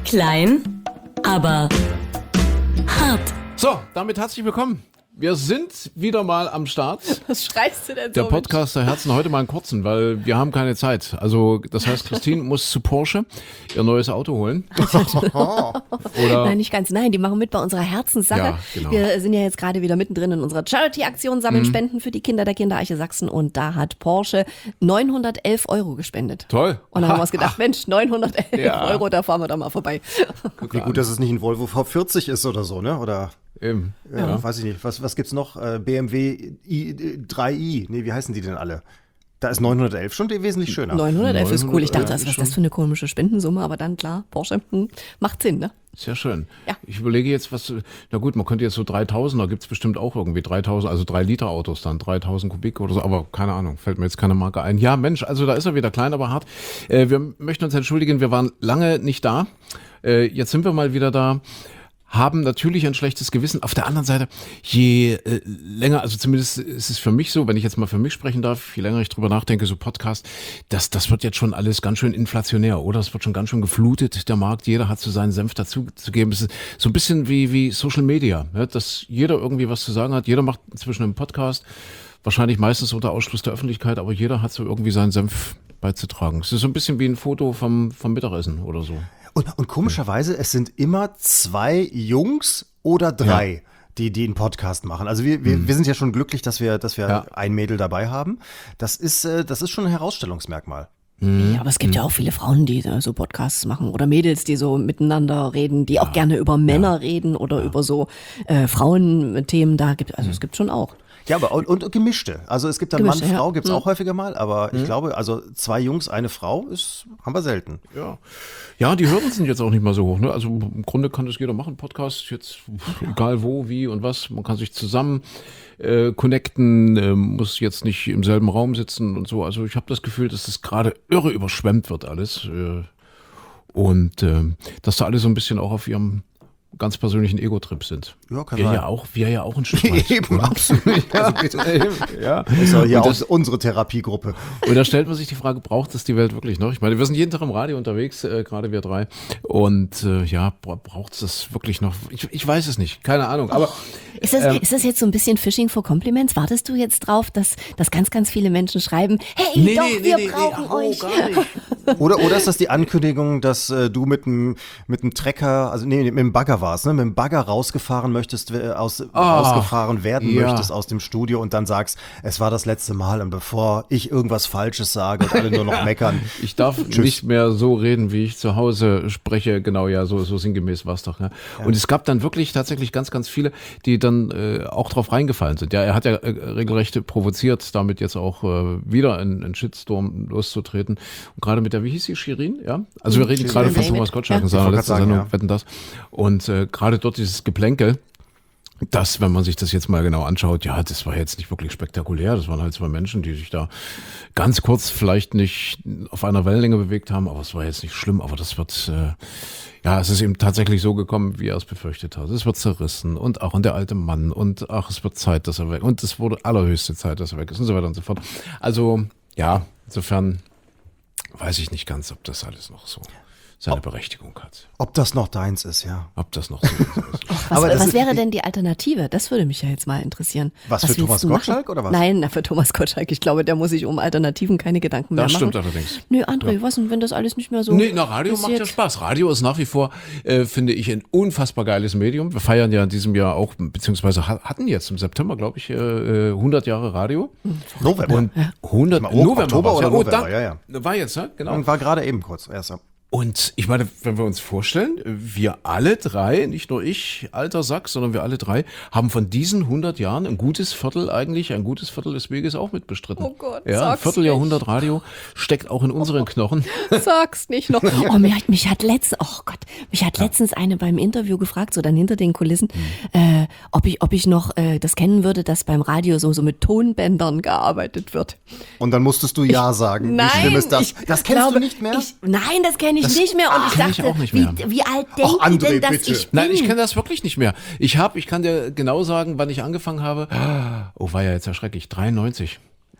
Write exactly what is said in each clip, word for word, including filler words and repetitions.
Klein, aber hart. So, damit herzlich willkommen. Wir sind wieder mal am Start. Was schreist du denn so? Der Podcast der Herzen, heute mal einen kurzen, weil wir haben keine Zeit. Also das heißt, Christine muss zu Porsche ihr neues Auto holen. Oder Nein, nicht ganz. Nein, die machen mit bei unserer Herzenssache. Ja, genau. Wir sind ja jetzt gerade wieder mittendrin in unserer Charity-Aktion, sammeln Mhm. Spenden für die Kinder der Kinderarche Sachsen und da hat Porsche neunhundertelf Euro gespendet. Toll. Und dann haben wir uns gedacht, Mensch, neunhundertelf Ja. Euro, da fahren wir doch mal vorbei. Wie gut, dass es nicht ein Volvo V vierzig ist oder so, ne? Oder Eben. ja, Ja. weiß ich nicht. Was, was gibt's noch? Äh, B M W i, drei i. Nee, wie heißen die denn alle? Da ist neunhundertelf schon wesentlich schöner. neunhundertelf ist cool. Ich dachte, neunhundertelf was ist ist das für eine komische Spendensumme? Aber dann klar, Porsche, hm, macht Sinn, ne? Sehr schön. Ja. Ich überlege jetzt, was, na gut, man könnte jetzt so dreitausend, da gibt es bestimmt auch irgendwie dreitausend, also drei Liter Autos dann, dreitausend Kubik oder so, aber keine Ahnung, fällt mir jetzt keine Marke ein. Ja, Mensch, also da ist er wieder, klein, aber hart. Äh, wir möchten uns entschuldigen, wir waren lange nicht da. Äh, jetzt sind wir mal wieder da. Haben natürlich ein schlechtes Gewissen. Auf der anderen Seite, je äh, länger, also zumindest ist es für mich so, wenn ich jetzt mal für mich sprechen darf, je länger ich drüber nachdenke, so Podcast, das, das wird jetzt schon alles ganz schön inflationär, oder? Es wird schon ganz schön geflutet, der Markt. Jeder hat so seinen Senf dazu zu geben. Es ist so ein bisschen wie, wie Social Media, ne? Dass jeder irgendwie was zu sagen hat. Jeder macht inzwischen einen Podcast, wahrscheinlich meistens unter Ausschluss der Öffentlichkeit, aber jeder hat so irgendwie seinen Senf beizutragen. Es ist so ein bisschen wie ein Foto vom, vom Mittagessen oder so. Und, und komischerweise, es sind immer zwei Jungs oder drei, Ja. die, die einen Podcast machen. Also wir, wir, wir sind ja schon glücklich, dass wir, dass wir Ja. ein Mädel dabei haben. Das ist, äh, das ist schon ein Herausstellungsmerkmal. Ja, aber es gibt ja auch viele Frauen, die äh, so Podcasts machen oder Mädels, die so miteinander reden, die auch gerne über Männer reden oder über so äh, Frauenthemen. Da gibt, also es gibt schon auch. Ja, aber und, und gemischte. Also es gibt dann Gemischte, Mann, ja. Frau, gibt's Mhm. auch häufiger mal, aber ich glaube, also zwei Jungs, eine Frau, ist, haben wir selten. Ja. Ja, die Hürden sind jetzt auch nicht mal so hoch. Ne? Also im Grunde kann das jeder machen, Podcast, jetzt egal wo, wie und was. Man kann sich zusammen äh, connecten, äh, muss jetzt nicht im selben Raum sitzen und so. Also ich habe das Gefühl, dass das gerade irre überschwemmt wird alles. Äh, und äh, dass da alle so ein bisschen auch auf ihrem ganz persönlichen Ego-Trip sind. Ja, kann wir sein. ja auch, wir ja auch ein Stück weit. Eben, absolut. Also bitte, ja. Ist ja hier Und auch das- unsere Therapiegruppe. Und da stellt man sich die Frage, braucht es die Welt wirklich noch? Ich meine, wir sind jeden Tag im Radio unterwegs, äh, gerade wir drei. Und äh, ja, bra- braucht es das wirklich noch? Ich, ich weiß es nicht, keine Ahnung. Aber Ist das, Ähm, ist das jetzt so ein bisschen Fishing for Compliments? Wartest du jetzt drauf, dass, dass ganz, ganz viele Menschen schreiben, hey, Nee, doch, nee, nee, wir nee, brauchen nee, oh, euch. gar nicht. Oder, oder ist das die Ankündigung, dass äh, du mit einem mit einem Trecker, also nee, mit dem Bagger warst, ne? Mit dem Bagger rausgefahren möchtest, äh, aus, rausgefahren werden ja. möchtest aus dem Studio und dann sagst, es war das letzte Mal und bevor ich irgendwas Falsches sage und alle nur noch meckern. Ich darf nicht mehr so reden, wie ich zu Hause spreche. Genau, ja, so, so sinngemäß war es doch. Ne? Und es gab dann wirklich tatsächlich ganz, ganz viele, die dann äh, auch drauf reingefallen sind. Ja, er hat ja äh, regelrecht provoziert, damit jetzt auch äh, wieder in, in Shitstorm loszutreten. Und gerade mit der, wie hieß sie, Shirin? Ja, also wir reden Shirin gerade von David. Thomas Gottschalk in Ja. seiner Ich wollte letzten gerade sagen, Sendung, ja. Wetten das. Und äh, gerade dort dieses Geplänkel, das, wenn man sich das jetzt mal genau anschaut, ja, das war jetzt nicht wirklich spektakulär. Das waren halt zwei Menschen, die sich da ganz kurz vielleicht nicht auf einer Wellenlänge bewegt haben, aber es war jetzt nicht schlimm. Aber das wird, äh, ja, es ist eben tatsächlich so gekommen, wie er es befürchtet hat. Es wird zerrissen und auch und der alte Mann und ach, es wird Zeit, dass er weg und es wurde allerhöchste Zeit, dass er weg ist und so weiter und so fort. Also, ja, insofern weiß ich nicht ganz, ob das alles noch so seine Berechtigung hat. Ob das noch deins ist, ja. Ob das noch so ist. Was, Aber das was ist- wäre denn die Alternative? Das würde mich ja jetzt mal interessieren. Was, für willst Thomas du machen? Gottschalk oder was? Nein, na, für Thomas Gottschalk. Ich glaube, der muss sich um Alternativen keine Gedanken mehr Das machen. stimmt allerdings. Nö, André, was denn, wenn das alles nicht mehr so Nee, na, Radio ist macht ja jetzt? Spaß. Radio ist nach wie vor, äh, finde ich, ein unfassbar geiles Medium. Wir feiern ja in diesem Jahr auch, beziehungsweise ha- hatten jetzt im September, glaube ich, äh, hundert Jahre Radio. November. Und hundert Mal, Oktober November war's oder ja. Oh, November, da- ja, ja. War jetzt, ne? Genau. Und war gerade eben kurz erst. ja. Und ich meine, wenn wir uns vorstellen, wir alle drei, nicht nur ich, alter Sack, sondern wir alle drei, haben von diesen hundert Jahren ein gutes Viertel eigentlich, ein gutes Viertel des Weges auch mitbestritten. Oh Gott, ja, ein sag's Vierteljahrhundert Radio steckt auch in unseren Knochen. Sag's nicht noch. Oh, mich hat, mich hat letztens, oh Gott, mich hat letztens eine beim Interview gefragt, so dann hinter den Kulissen, äh, ob ich, ob ich noch äh, das kennen würde, dass beim Radio so, so mit Tonbändern gearbeitet wird. Und dann musstest du Ja sagen. Nein, Wie schlimm ist das? ich Das kennst glaube, du nicht mehr? Ich, nein, das kenne ich Das- nicht mehr. Und Ach, ich kenn ich dachte, auch nicht mehr. wie, wie alt denkt Och, ihr André, denn, dass bitte. ich bin? Nein, ich kenne das wirklich nicht mehr. Ich habe, ich kann dir genau sagen, wann ich angefangen habe. Oh, war ja jetzt ja schrecklich. dreiundneunzig.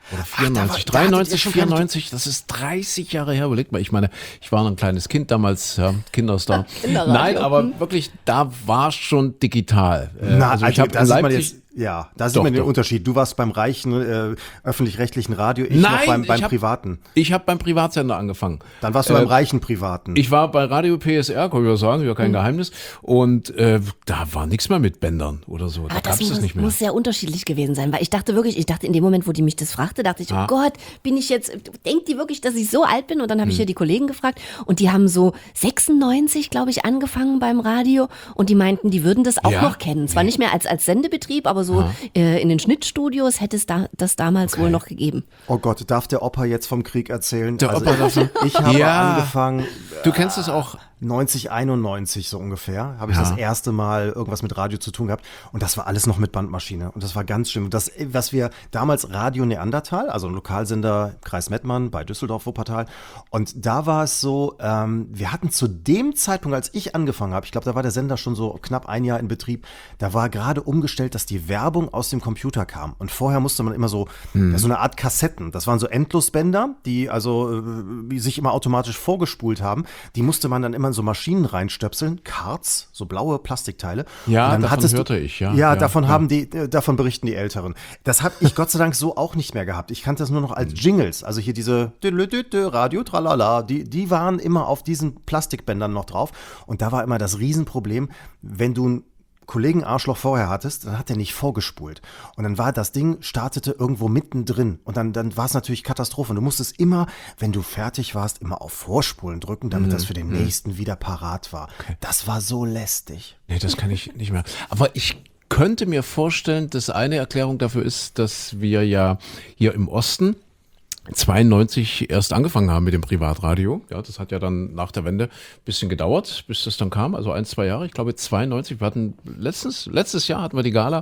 Oder vierundneunzig, Ach, da war- da hattet ihr dreiundneunzig, schon keine- vierundneunzig, das ist dreißig Jahre her. Überlegt mal, ich meine, ich war noch ein kleines Kind damals, ja, Kinderstar. Kinderradio. Nein, aber wirklich, da war schon digital. Äh, Na, also ich also habe da in sieht man Leipzig, jetzt, ja, da sieht Doch, man den doch. Unterschied. Du warst beim reichen äh, öffentlich-rechtlichen Radio, ich Nein, noch beim, beim ich hab- privaten. ich habe beim Privatsender angefangen. Dann warst du Äh, beim reichen privaten. Ich war bei Radio P S R, kann ich ja sagen, ja kein Geheimnis. Und äh, da war nichts mehr mit Bändern oder so. Da Aber gab das es das muss, nicht mehr. muss sehr unterschiedlich gewesen sein, weil ich dachte wirklich, ich dachte in dem Moment, wo die mich das fragte, dachte ich, Ah. oh Gott, bin ich jetzt, denkt die wirklich, dass ich so alt bin? Und dann habe Hm. ich hier die Kollegen gefragt und die haben so sechsundneunzig, glaube ich, angefangen beim Radio und die meinten, die würden das auch Ja? noch kennen. Zwar nicht mehr als, als Sendebetrieb, aber so äh, in den Schnittstudios hätte es da, das damals wohl noch gegeben. Oh Gott, darf der Opa jetzt vom Krieg erzählen? Der Opa darf noch- ich habe Ja. angefangen Du kennst es auch. neunzig, einundneunzig so ungefähr, habe ich Ja. das erste Mal irgendwas mit Radio zu tun gehabt und das war alles noch mit Bandmaschine und das war ganz schlimm. Das, was wir damals Radio Neandertal, also ein Lokalsender Kreis Mettmann bei Düsseldorf-Wuppertal und da war es so, ähm, wir hatten zu dem Zeitpunkt, als ich angefangen habe, ich glaube, da war der Sender schon so knapp ein Jahr in Betrieb, da war gerade umgestellt, dass die Werbung aus dem Computer kam und vorher musste man immer so, ja, so eine Art Kassetten, das waren so Endlosbänder, die also äh, sich immer automatisch vorgespult haben, die musste man dann immer in so Maschinen reinstöpseln, Cards, so blaue Plastikteile. Ja, und dann davon hattest hörte du, ich, ja, Ja, ja, davon ja. haben die, äh, davon berichten die Älteren. Das habe ich Gott sei Dank so auch nicht mehr gehabt. Ich kannte das nur noch als Jingles. Also hier diese Düdelüdüdü, Radio Tralala, die, die waren immer auf diesen Plastikbändern noch drauf. Und da war immer das Riesenproblem, wenn du ein Kollegen Arschloch vorher hattest, dann hat er nicht vorgespult. Und dann war das Ding, startete irgendwo mittendrin. Und dann, dann war es natürlich Katastrophe. Und du musstest immer, wenn du fertig warst, immer auf Vorspulen drücken, damit das für den nächsten wieder parat war. Das war so lästig. Nee, das kann ich nicht mehr. Aber ich könnte mir vorstellen, dass eine Erklärung dafür ist, dass wir ja hier im Osten zweiundneunzig erst angefangen haben mit dem Privatradio. Ja, das hat ja dann nach der Wende ein bisschen gedauert, bis das dann kam, also ein, zwei Jahre. Ich glaube zweiundneunzig, wir hatten letztens, letztes Jahr hatten wir die Gala,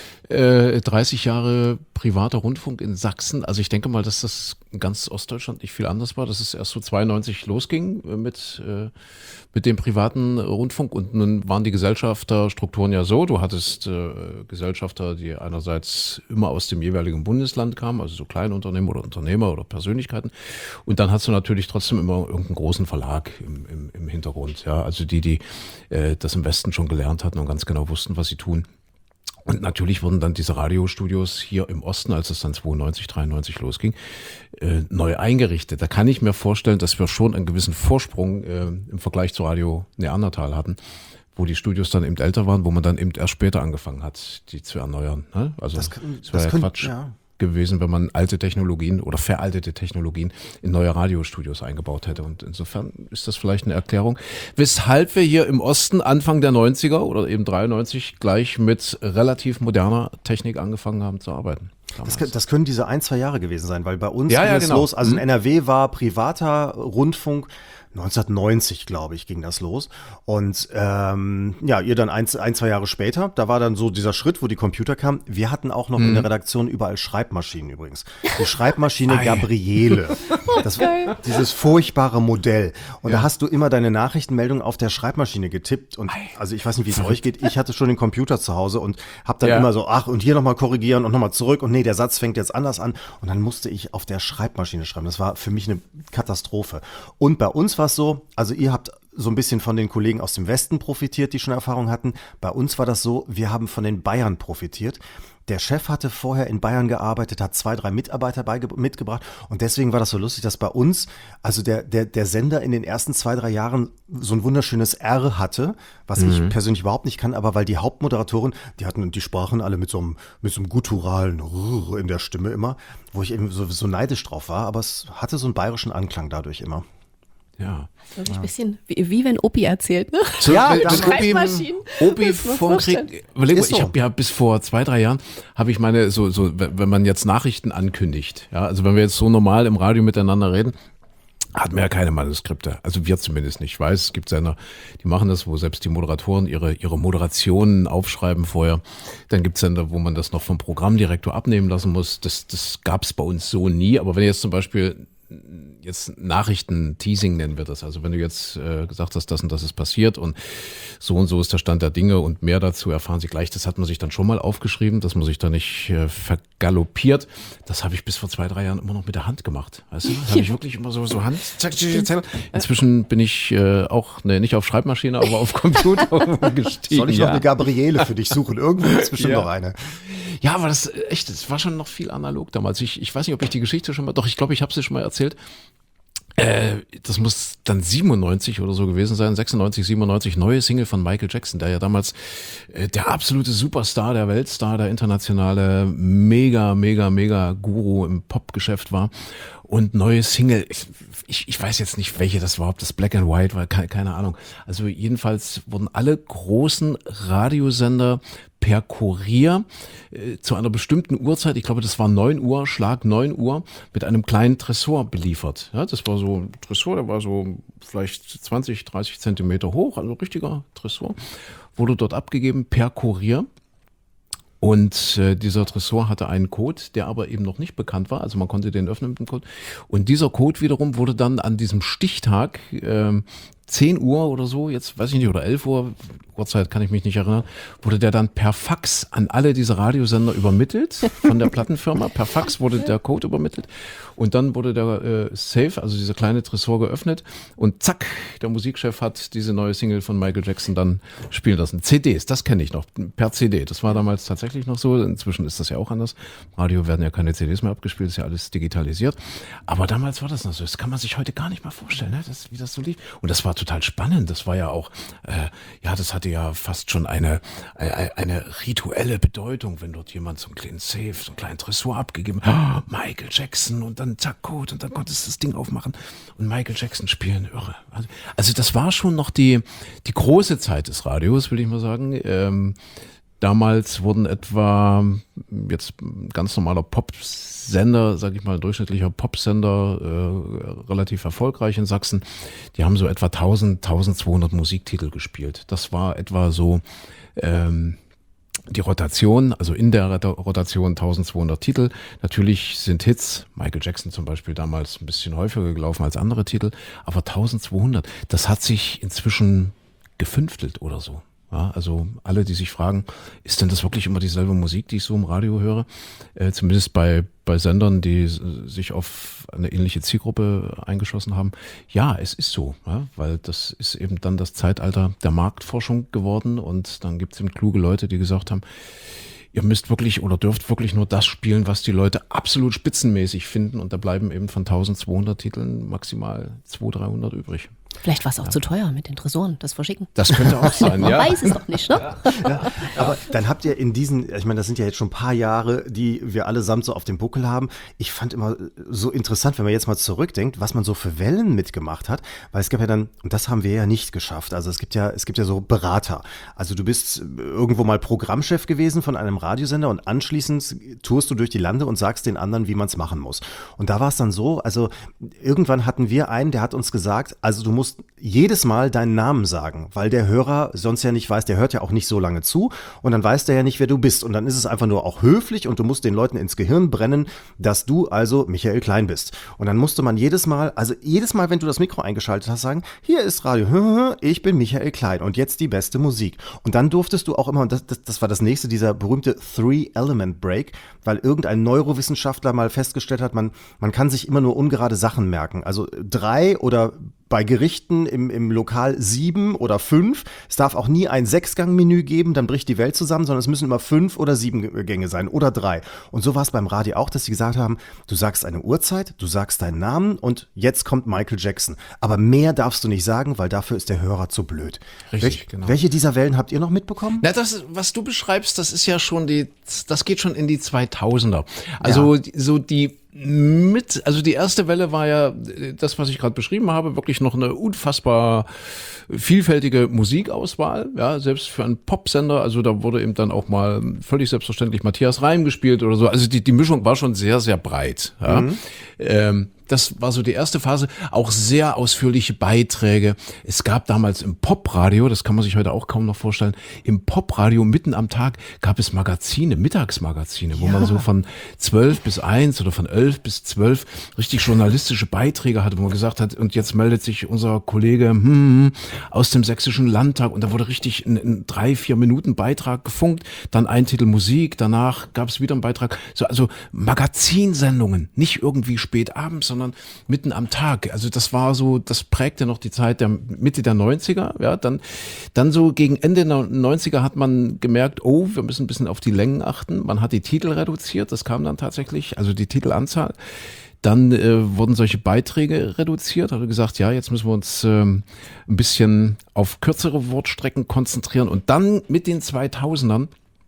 äh, dreißig Jahre privater Rundfunk in Sachsen. Also ich denke mal, dass das in ganz Ostdeutschland nicht viel anders war, dass es erst so zweiundneunzig losging äh, mit, äh, mit dem privaten Rundfunk und nun waren die Gesellschafterstrukturen ja so, du hattest äh, Gesellschafter, die einerseits immer aus dem jeweiligen Bundesland kamen, also so Kleinunternehmen oder Unternehmer oder Persönlichkeiten und dann hast du natürlich trotzdem immer irgendeinen großen Verlag im, im, im Hintergrund, ja, also die, die äh, das im Westen schon gelernt hatten und ganz genau wussten, was sie tun. Und natürlich wurden dann diese Radiostudios hier im Osten, als es dann zweiundneunzig, dreiundneunzig losging, äh, neu eingerichtet. Da kann ich mir vorstellen, dass wir schon einen gewissen Vorsprung äh, im Vergleich zu Radio Neandertal hatten, wo die Studios dann eben älter waren, wo man dann eben erst später angefangen hat, die zu erneuern. Ne? Also Das das, kann- wäre das ja könnt- Quatsch ja. gewesen, wenn man alte Technologien oder veraltete Technologien in neue Radiostudios eingebaut hätte. Und insofern ist das vielleicht eine Erklärung, weshalb wir hier im Osten Anfang der neunziger oder eben dreiundneunzig gleich mit relativ moderner Technik angefangen haben zu arbeiten. Das, kann- das können diese ein, zwei Jahre gewesen sein, weil bei uns Ja, ging ja, es genau. los. Also in Mhm. N R W war privater Rundfunk. neunzehnhundertneunzig, glaube ich, ging das los. Und ähm, ja, ihr dann ein, ein, zwei Jahre später, da war dann so dieser Schritt, wo die Computer kamen. Wir hatten auch noch in der Redaktion überall Schreibmaschinen übrigens. Die Schreibmaschine Gabriele. Das war dieses furchtbare Modell. Und da hast du immer deine Nachrichtenmeldung auf der Schreibmaschine getippt. Und also ich weiß nicht, wie es euch geht. Ich hatte schon den Computer zu Hause und habe dann Ja. immer so, ach, und hier nochmal korrigieren und nochmal zurück. Und nee, der Satz fängt jetzt anders an. Und dann musste ich auf der Schreibmaschine schreiben. Das war für mich eine Katastrophe. Und bei uns war es so, also ihr habt so ein bisschen von den Kollegen aus dem Westen profitiert, die schon Erfahrung hatten. Bei uns war das so, wir haben von den Bayern profitiert. Der Chef hatte vorher in Bayern gearbeitet, hat zwei, drei Mitarbeiter beige- mitgebracht und deswegen war das so lustig, dass bei uns, also der, der, der Sender in den ersten zwei, drei Jahren so ein wunderschönes R hatte, was ich persönlich überhaupt nicht kann, aber weil die Hauptmoderatoren, die hatten, die sprachen alle mit so einem, mit so einem gutturalen Rrr in der Stimme immer, wo ich eben so, so neidisch drauf war, aber es hatte so einen bayerischen Anklang dadurch immer. Ja. Wirklich ein bisschen wie, wie wenn Opi erzählt, ne? So, Ja, wenn- da- wenn Schreibmaschinen. Opi Muss man vom vorstellen. Krieg, überleg mal, Ist so. ich habe ja bis vor zwei, drei Jahren, habe ich meine, so, so, wenn man jetzt Nachrichten ankündigt, ja, also wenn wir jetzt so normal im Radio miteinander reden, hatten wir ja keine Manuskripte. Also wir zumindest nicht. Ich weiß, es gibt Sender, die machen das, wo selbst die Moderatoren ihre, ihre Moderationen aufschreiben vorher. Dann gibt es Sender, wo man das noch vom Programmdirektor abnehmen lassen muss. Das, das gab es bei uns so nie. Aber wenn jetzt zum Beispiel jetzt Nachrichten-Teasing nennen wir das. Also wenn du jetzt äh, gesagt hast, das und das ist passiert und so und so ist der Stand der Dinge und mehr dazu erfahren Sie gleich. Das hat man sich dann schon mal aufgeschrieben, dass man sich da nicht äh, vergaloppiert. Das habe ich bis vor zwei, drei Jahren immer noch mit der Hand gemacht. Weißt du, das habe ich wirklich immer so, so Hand. Zack, zack, zack. Inzwischen bin ich äh, auch, ne, nicht auf Schreibmaschine, aber auf Computer gestiegen. Soll ich noch ja. eine Gabriele für dich suchen? Irgendwo ist bestimmt Ja. noch eine. Ja, aber das echt, das war schon noch viel analog damals. Ich, ich weiß nicht, ob ich die Geschichte schon mal, doch, ich glaube, ich habe sie schon mal erzählt. Äh, das muss dann siebenundneunzig oder so gewesen sein, sechsundneunzig, siebenundneunzig, neue Single von Michael Jackson, der ja damals äh, der absolute Superstar, der Weltstar, der internationale mega, mega, mega Guru im Popgeschäft war. Und neue Single, ich, ich, ich weiß jetzt nicht, welche das war, ob das Black and White war, keine, keine Ahnung. Also jedenfalls wurden alle großen Radiosender per Kurier äh, zu einer bestimmten Uhrzeit, ich glaube, das war neun Uhr, Schlag neun Uhr, mit einem kleinen Tresor beliefert. Ja, das war so ein Tresor, der war so vielleicht zwanzig, dreißig Zentimeter hoch, also richtiger Tresor, wurde dort abgegeben per Kurier. Und äh, dieser Tresor hatte einen Code, der aber eben noch nicht bekannt war. Also man konnte den öffnen mit dem Code. Und dieser Code wiederum wurde dann an diesem Stichtag ähm, zehn Uhr oder so, jetzt weiß ich nicht, oder elf Uhr, Uhrzeit kann ich mich nicht erinnern, wurde der dann per Fax an alle diese Radiosender übermittelt von der Plattenfirma. Per Fax wurde der Code übermittelt und dann wurde der äh, Safe, also dieser kleine Tresor, geöffnet und zack, der Musikchef hat diese neue Single von Michael Jackson dann spielen lassen. C Ds, das kenne ich noch, per C D. Das war damals tatsächlich noch so. Inzwischen ist das ja auch anders. Im Radio werden ja keine C Ds mehr abgespielt, ist ja alles digitalisiert. Aber damals war das noch so. Das kann man sich heute gar nicht mehr vorstellen, ne? das, wie das so lief. Und das war total spannend. Das war ja auch, äh, ja, das hatte ja fast schon eine, eine, eine rituelle Bedeutung, wenn dort jemand so einen kleinen Safe, so einen kleinen Tresor abgegeben hat. Oh, Michael Jackson und dann zack, Code und dann konntest du das Ding aufmachen und Michael Jackson spielen. Irre. Also das war schon noch die, die große Zeit des Radios, will ich mal sagen. Ähm, Damals wurden etwa, jetzt ganz normaler Popsender, sage ich mal, ein durchschnittlicher Popsender, äh, relativ erfolgreich in Sachsen, die haben so etwa tausend, tausendzweihundert Musiktitel gespielt. Das war etwa so ähm, die Rotation, also in der Rotation tausendzweihundert Titel. Natürlich sind Hits, Michael Jackson zum Beispiel damals ein bisschen häufiger gelaufen als andere Titel, aber tausendzweihundert, das hat sich inzwischen gefünftelt oder so. Ja, also alle, die sich fragen, ist denn das wirklich immer dieselbe Musik, die ich so im Radio höre? Äh, zumindest bei, bei Sendern, die sich auf eine ähnliche Zielgruppe eingeschossen haben. Ja, es ist so, ja, weil das ist eben dann das Zeitalter der Marktforschung geworden und dann gibt es eben kluge Leute, die gesagt haben, ihr müsst wirklich oder dürft wirklich nur das spielen, was die Leute absolut spitzenmäßig finden und da bleiben eben von tausendzweihundert Titeln maximal zweihundert, dreihundert übrig. Vielleicht war es auch ja. zu teuer mit den Tresoren, das Verschicken. Das könnte auch sein, Man ja. weiß es doch nicht, ne? Ja, aber dann habt ihr in diesen, ich meine, das sind ja jetzt schon ein paar Jahre, die wir allesamt so auf dem Buckel haben. Ich fand immer so interessant, wenn man jetzt mal zurückdenkt, was man so für Wellen mitgemacht hat, weil es gab ja dann, und das haben wir ja nicht geschafft, also es gibt ja, es gibt ja so Berater. Also du bist irgendwo mal Programmchef gewesen von einem Radiosender und anschließend tourst du durch die Lande und sagst den anderen, wie man es machen muss. Und da war es dann so, also irgendwann hatten wir einen, der hat uns gesagt, also du musst jedes Mal deinen Namen sagen, weil der Hörer sonst ja nicht weiß, der hört ja auch nicht so lange zu und dann weiß der ja nicht, wer du bist und dann ist es einfach nur auch höflich und du musst den Leuten ins Gehirn brennen, dass du also Michael Klein bist. Und dann musste man jedes Mal, also jedes Mal, wenn du das Mikro eingeschaltet hast, sagen, hier ist Radio, ich bin Michael Klein und jetzt die beste Musik. Und dann durftest du auch immer, und das, das, das war das nächste, dieser berühmte Three-Element-Break, weil irgendein Neurowissenschaftler mal festgestellt hat, man, man kann sich immer nur ungerade Sachen merken. Also drei oder bei Gerichten im, im Lokal sieben oder fünf. Es darf auch nie ein Sechsgang-Menü geben, dann bricht die Welt zusammen, sondern es müssen immer fünf oder sieben Gänge sein oder drei. Und so war es beim Radio auch, dass sie gesagt haben, du sagst eine Uhrzeit, du sagst deinen Namen und jetzt kommt Michael Jackson. Aber mehr darfst du nicht sagen, weil dafür ist der Hörer zu blöd. Richtig, Welch, genau. Welche dieser Wellen habt ihr noch mitbekommen? Na, das, was du beschreibst, das ist ja schon die, das geht schon in die zweitausender. Also ja. so die mit, also die erste Welle war ja das, was ich gerade beschrieben habe, wirklich noch eine unfassbar vielfältige Musikauswahl, ja, selbst für einen Popsender, also da wurde eben dann auch mal völlig selbstverständlich Matthias Reim gespielt oder so, also die, die Mischung war schon sehr, sehr breit, ja. Mhm. Ähm, das war so die erste Phase, auch sehr ausführliche Beiträge. Es gab damals im Popradio, das kann man sich heute auch kaum noch vorstellen, im Popradio mitten am Tag gab es Magazine, Mittagsmagazine, wo man so von zwölf bis eins oder von elf bis zwölf richtig journalistische Beiträge hatte, wo man gesagt hat, und jetzt meldet sich unser Kollege hm, aus dem Sächsischen Landtag, und da wurde richtig ein, ein drei, vier Minuten Beitrag gefunkt, dann ein Titel Musik, danach gab es wieder einen Beitrag, so, also Magazinsendungen, nicht irgendwie spät abends, sondern mitten am Tag. Also das war so, das prägte noch die Zeit der Mitte der neunziger, ja, dann, dann so gegen Ende der neunziger hat man gemerkt, oh, wir müssen ein bisschen auf die Längen achten. Man hat die Titel reduziert, das kam dann tatsächlich, also die Titelanzahl. Dann äh, wurden solche Beiträge reduziert, hat er gesagt, ja, jetzt müssen wir uns ähm, ein bisschen auf kürzere Wortstrecken konzentrieren. Und dann mit den zweitausendern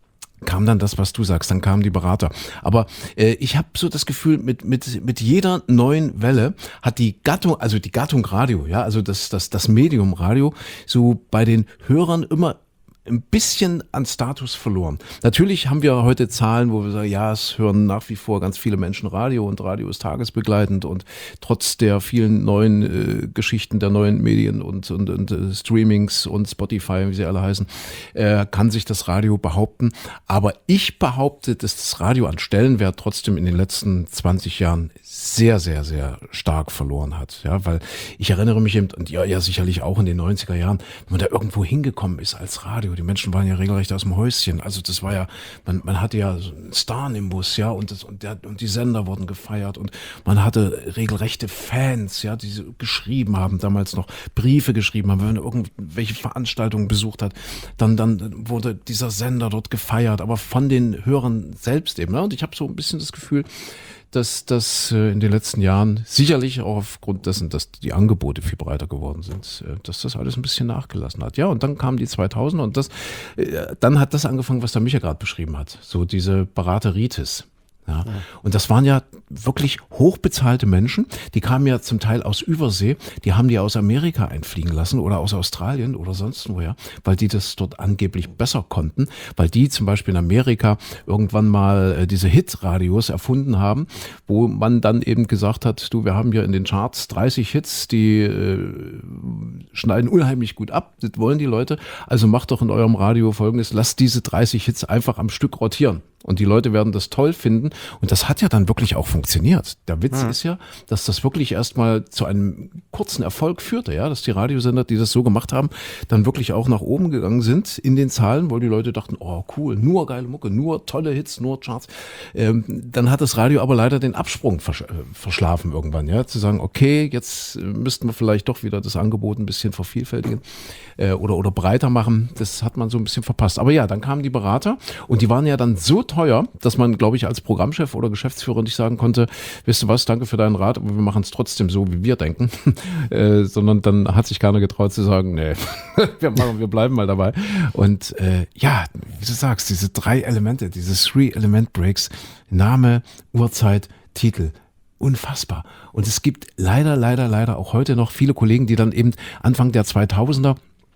kam dann das, was du sagst, dann kamen die Berater. Aber äh, ich habe so das Gefühl, mit mit mit jeder neuen Welle hat die Gattung, also die Gattung Radio, ja, also das das das Medium Radio, so bei den Hörern immer ein bisschen an Status verloren. Natürlich haben wir heute Zahlen, wo wir sagen, ja, es hören nach wie vor ganz viele Menschen Radio und Radio ist tagesbegleitend und trotz der vielen neuen äh, Geschichten der neuen Medien und, und, und äh, Streamings und Spotify, wie sie alle heißen, äh, kann sich das Radio behaupten. Aber ich behaupte, dass das Radio an Stellenwert trotzdem in den letzten zwanzig Jahren sehr, sehr, sehr stark verloren hat. Ja, weil ich erinnere mich eben, und ja, ja sicherlich auch in den neunziger Jahren, wenn man da irgendwo hingekommen ist als Radio. Die Menschen waren ja regelrecht aus dem Häuschen. Also das war ja, man, man hatte ja so einen Star-Nimbus, ja, und, das, und, der, und die Sender wurden gefeiert und man hatte regelrechte Fans, ja, die geschrieben haben, damals noch Briefe geschrieben haben, wenn man irgendwelche Veranstaltungen besucht hat, dann, dann wurde dieser Sender dort gefeiert, aber von den Hörern selbst eben. Ne? Und ich habe so ein bisschen das Gefühl, dass das äh, in den letzten Jahren sicherlich auch aufgrund dessen, dass die Angebote viel breiter geworden sind, äh, dass das alles ein bisschen nachgelassen hat. Ja, und dann kamen die zweitausender und das, äh, dann hat das angefangen, was der Micha gerade beschrieben hat. So diese Berateritis. Ja. Und das waren ja wirklich hochbezahlte Menschen, die kamen ja zum Teil aus Übersee, die haben die aus Amerika einfliegen lassen oder aus Australien oder sonst woher, weil die das dort angeblich besser konnten, weil die zum Beispiel in Amerika irgendwann mal äh, diese Hit-Radios erfunden haben, wo man dann eben gesagt hat, du, wir haben hier in den Charts dreißig Hits, die äh, schneiden unheimlich gut ab, das wollen die Leute, also macht doch in eurem Radio Folgendes, lasst diese dreißig Hits einfach am Stück rotieren. Und die Leute werden das toll finden. Und das hat ja dann wirklich auch funktioniert. Der Witz ja. ist ja, dass das wirklich erstmal zu einem kurzen Erfolg führte, ja, dass die Radiosender, die das so gemacht haben, dann wirklich auch nach oben gegangen sind in den Zahlen, weil die Leute dachten, oh cool, nur geile Mucke, nur tolle Hits, nur Charts. Ähm, dann hat das Radio aber leider den Absprung versch- äh, verschlafen irgendwann, ja, zu sagen, okay, jetzt müssten wir vielleicht doch wieder das Angebot ein bisschen vervielfältigen äh, oder, oder breiter machen. Das hat man so ein bisschen verpasst. Aber ja, dann kamen die Berater und die waren ja dann so teuer, dass man, glaube ich, als Programmchef oder Geschäftsführer nicht sagen konnte, weißt du was, danke für deinen Rat, aber wir machen es trotzdem so, wie wir denken, äh, sondern dann hat sich keiner getraut zu sagen, nee, wir machen, wir bleiben mal dabei. Und äh, ja, wie du sagst, diese drei Elemente, diese Three-Element-Breaks, Name, Uhrzeit, Titel, unfassbar. Und es gibt leider, leider, leider auch heute noch viele Kollegen, die dann eben Anfang der zweitausender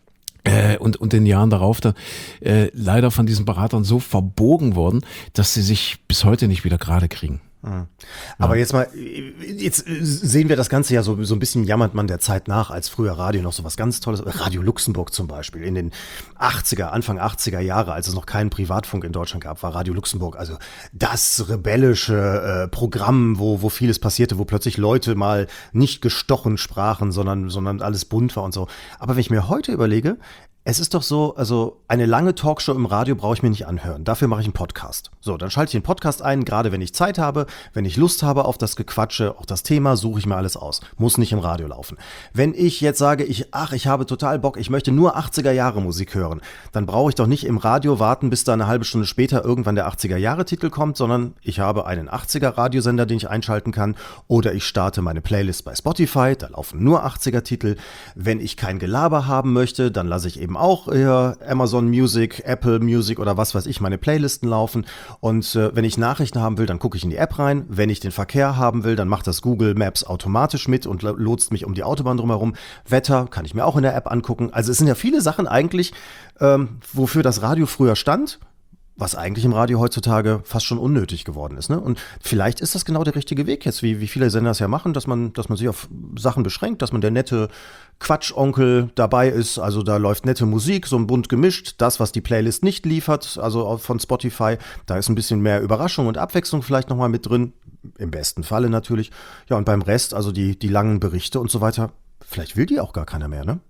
Äh, und, und den Jahren darauf dann äh, leider von diesen Beratern so verbogen wurden, dass sie sich bis heute nicht wieder gerade kriegen. Aber ja. jetzt mal, jetzt sehen wir das Ganze ja so, so ein bisschen jammert man der Zeit nach, als früher Radio noch so was ganz Tolles, Radio Luxemburg zum Beispiel, in den achtziger, Anfang achtziger Jahre, als es noch keinen Privatfunk in Deutschland gab, war Radio Luxemburg also das rebellische äh, Programm, wo, wo vieles passierte, wo plötzlich Leute mal nicht gestochen sprachen, sondern, sondern alles bunt war und so. Aber wenn ich mir heute überlege, es ist doch so, also eine lange Talkshow im Radio brauche ich mir nicht anhören. Dafür mache ich einen Podcast. So, dann schalte ich den Podcast ein, gerade wenn ich Zeit habe, wenn ich Lust habe auf das Gequatsche, auch das Thema, suche ich mir alles aus. Muss nicht im Radio laufen. Wenn ich jetzt sage, ich, ach, ich habe total Bock, ich möchte nur achtziger Jahre Musik hören, dann brauche ich doch nicht im Radio warten, bis da eine halbe Stunde später irgendwann der achtziger Jahre Titel kommt, sondern ich habe einen achtziger Radiosender, den ich einschalten kann, oder ich starte meine Playlist bei Spotify, da laufen nur achtziger Titel. Wenn ich kein Gelaber haben möchte, dann lasse ich eben auch hier Amazon Music, Apple Music oder was weiß ich, meine Playlisten laufen. Und äh, wenn ich Nachrichten haben will, dann gucke ich in die App rein. Wenn ich den Verkehr haben will, dann macht das Google Maps automatisch mit und lotst mich um die Autobahn drumherum. Wetter kann ich mir auch in der App angucken. Also es sind ja viele Sachen eigentlich, ähm, wofür das Radio früher stand, was eigentlich im Radio heutzutage fast schon unnötig geworden ist. Ne? Und vielleicht ist das genau der richtige Weg jetzt, wie, wie viele Sender es ja machen, dass man, dass man sich auf Sachen beschränkt, dass man der nette Quatschonkel dabei ist. Also da läuft nette Musik, so ein bunt gemischt. Das, was die Playlist nicht liefert, also auch von Spotify, da ist ein bisschen mehr Überraschung und Abwechslung vielleicht nochmal mit drin. Im besten Falle natürlich. Ja, und beim Rest, also die, die langen Berichte und so weiter, vielleicht will die auch gar keiner mehr, ne?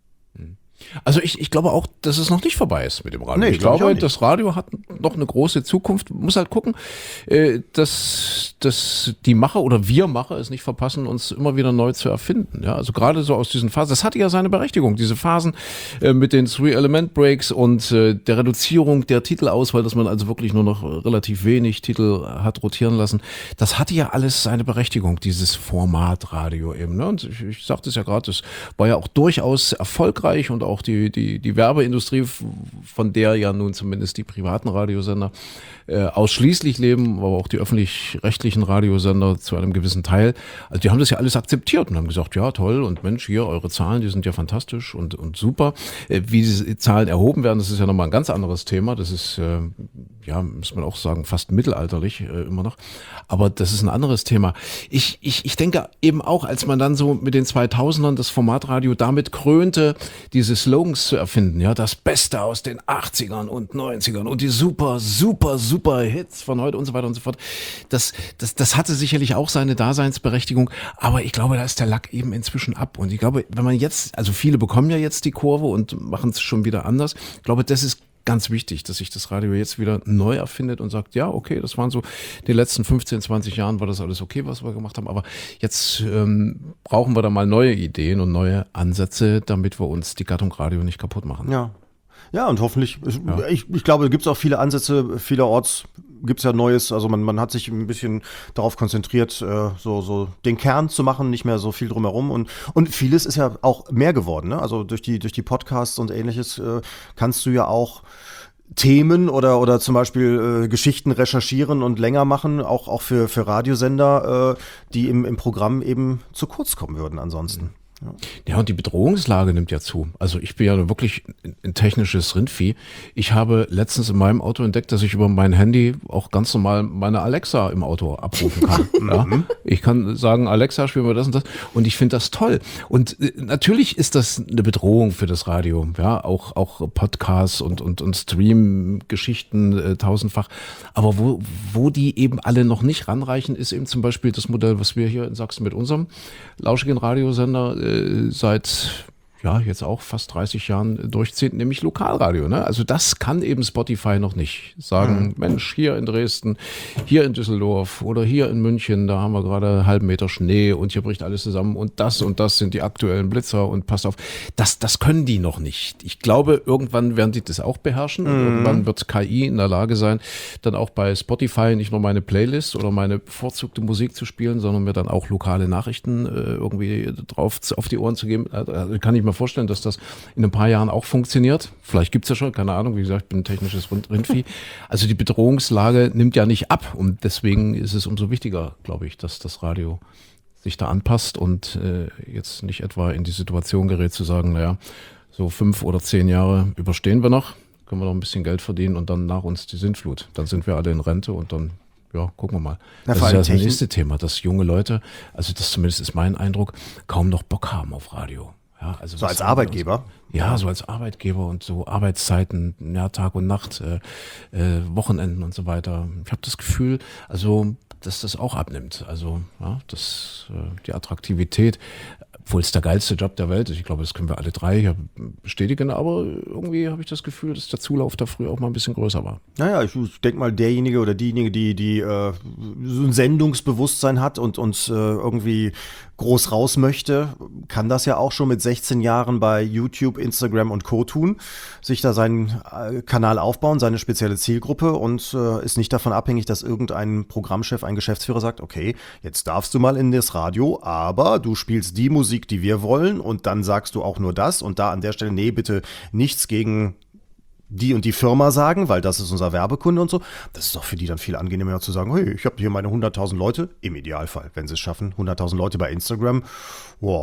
Also ich, ich glaube auch, dass es noch nicht vorbei ist mit dem Radio. Nee, ich glaub ich glaube, auch nicht. das Radio hat noch eine große Zukunft. Muss halt gucken, äh, dass, dass die Macher oder wir Macher es nicht verpassen, uns immer wieder neu zu erfinden. Ja, also gerade so aus diesen Phasen, das hatte ja seine Berechtigung, diese Phasen äh, mit den Three-Element-Breaks und äh, der Reduzierung der Titelauswahl, dass man also wirklich nur noch relativ wenig Titel hat rotieren lassen. Das hatte ja alles seine Berechtigung, dieses Format Radio eben. Ne? Und ich, ich sagte es ja gerade, das war ja auch durchaus erfolgreich und auch die, die, die Werbeindustrie, von der ja nun zumindest die privaten Radiosender äh, ausschließlich leben, aber auch die öffentlich-rechtlichen Radiosender zu einem gewissen Teil. Also die haben das ja alles akzeptiert und haben gesagt, ja toll und Mensch, hier eure Zahlen, die sind ja fantastisch und, und super. Äh, wie diese Zahlen erhoben werden, das ist ja nochmal ein ganz anderes Thema. Das ist, äh, ja, muss man auch sagen, fast mittelalterlich äh, immer noch. Aber das ist ein anderes Thema. Ich, ich, ich denke eben auch, als man dann so mit den zweitausendern das Formatradio damit krönte, diese Slogans zu erfinden, ja, das Beste aus den achtzigern und neunzigern und die super, super, super Hits von heute und so weiter und so fort. Das, das, das hatte sicherlich auch seine Daseinsberechtigung, aber ich glaube, da ist der Lack eben inzwischen ab. Und ich glaube, wenn man jetzt, also viele bekommen ja jetzt die Kurve und machen es schon wieder anders. Ich glaube, das ist ganz wichtig, dass sich das Radio jetzt wieder neu erfindet und sagt, ja, okay, das waren so, in den letzten fünfzehn, zwanzig Jahren war das alles okay, was wir gemacht haben, aber jetzt ähm, brauchen wir da mal neue Ideen und neue Ansätze, damit wir uns die Gattung Radio nicht kaputt machen. Ja. Ja, und hoffentlich, ja. ich, ich glaube, gibt es auch viele Ansätze, vielerorts gibt es ja Neues, also man, man hat sich ein bisschen darauf konzentriert, äh, so, so den Kern zu machen, nicht mehr so viel drumherum und, und vieles ist ja auch mehr geworden, ne? Also durch die, durch die Podcasts und ähnliches äh, kannst du ja auch Themen oder, oder zum Beispiel äh, Geschichten recherchieren und länger machen, auch, auch für, für Radiosender, äh, die im, im Programm eben zu kurz kommen würden ansonsten. Ja. Ja, und die Bedrohungslage nimmt ja zu. Also ich bin ja wirklich ein, ein technisches Rindvieh. Ich habe letztens in meinem Auto entdeckt, dass ich über mein Handy auch ganz normal meine Alexa im Auto abrufen kann. Ja? Ich kann sagen, Alexa, spiel mir das und das. Und ich finde das toll. Und äh, natürlich ist das eine Bedrohung für das Radio. Ja, auch, auch Podcasts und, und, und Stream-Geschichten äh, tausendfach. Aber wo, wo die eben alle noch nicht ranreichen, ist eben zum Beispiel das Modell, was wir hier in Sachsen mit unserem lauschigen Radiosender äh, seit ja jetzt auch fast dreißig Jahren durchziehen, nämlich Lokalradio. Ne? Also das kann eben Spotify noch nicht sagen, mhm. Mensch, hier in Dresden, hier in Düsseldorf oder hier in München, da haben wir gerade einen halben Meter Schnee und hier bricht alles zusammen und das und das sind die aktuellen Blitzer und passt auf, das, das können die noch nicht. Ich glaube, irgendwann werden die das auch beherrschen und mhm. irgendwann wird K I in der Lage sein, dann auch bei Spotify nicht nur meine Playlist oder meine bevorzugte Musik zu spielen, sondern mir dann auch lokale Nachrichten äh, irgendwie drauf auf die Ohren zu geben. Also kann ich mir vorstellen, dass das in ein paar Jahren auch funktioniert. Vielleicht gibt's ja schon, keine Ahnung, wie gesagt, ich bin ein technisches Rindvieh. Also die Bedrohungslage nimmt ja nicht ab und deswegen ist es umso wichtiger, glaube ich, dass das Radio sich da anpasst und äh, jetzt nicht etwa in die Situation gerät zu sagen, naja, so fünf oder zehn Jahre überstehen wir noch, können wir noch ein bisschen Geld verdienen und dann nach uns die Sintflut. Dann sind wir alle in Rente und dann ja, gucken wir mal. Na, das ist ja das nächste Thema, dass junge Leute, also das zumindest ist mein Eindruck, kaum noch Bock haben auf Radio. Ja, also so als Arbeitgeber? Ja, so als Arbeitgeber und so Arbeitszeiten, ja, Tag und Nacht, äh, äh, Wochenenden und so weiter. Ich habe das Gefühl, also, dass das auch abnimmt. Also, ja, das, äh, die Attraktivität, obwohl es der geilste Job der Welt ist. Ich glaube, das können wir alle drei hier bestätigen, aber irgendwie habe ich das Gefühl, dass der Zulauf da früher auch mal ein bisschen größer war. Naja, ich denke mal, derjenige oder diejenige, die, die äh, so ein Sendungsbewusstsein hat und uns äh, irgendwie groß raus möchte, kann das ja auch schon mit sechzehn Jahren bei YouTube, Instagram und Co. tun, sich da seinen äh, Kanal aufbauen, seine spezielle Zielgruppe und äh, ist nicht davon abhängig, dass irgendein Programmchef, ein Geschäftsführer sagt, okay, jetzt darfst du mal in das Radio, aber du spielst die Musik, die wir wollen und dann sagst du auch nur das und da an der Stelle, nee, bitte nichts gegen die und die Firma sagen, weil das ist unser Werbekunde und so. Das ist doch für die dann viel angenehmer zu sagen, hey, ich habe hier meine hunderttausend Leute, im Idealfall, wenn sie es schaffen, hunderttausend Leute bei Instagram, wow,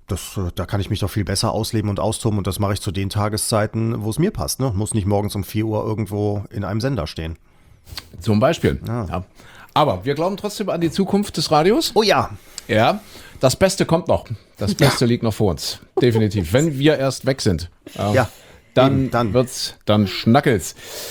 Das, äh, da kann ich mich doch viel besser ausleben und austoben und das mache ich zu den Tageszeiten, wo es mir passt. Ne? Muss nicht morgens um vier Uhr irgendwo in einem Sender stehen. Zum Beispiel. Ja. Ja. Aber wir glauben trotzdem an die Zukunft des Radios. Oh ja. Ja, das Beste kommt noch. Das Beste liegt noch vor uns. Definitiv. Wenn wir erst weg sind, äh, Ja, dann, eben, dann. wird's, dann schnackelt's.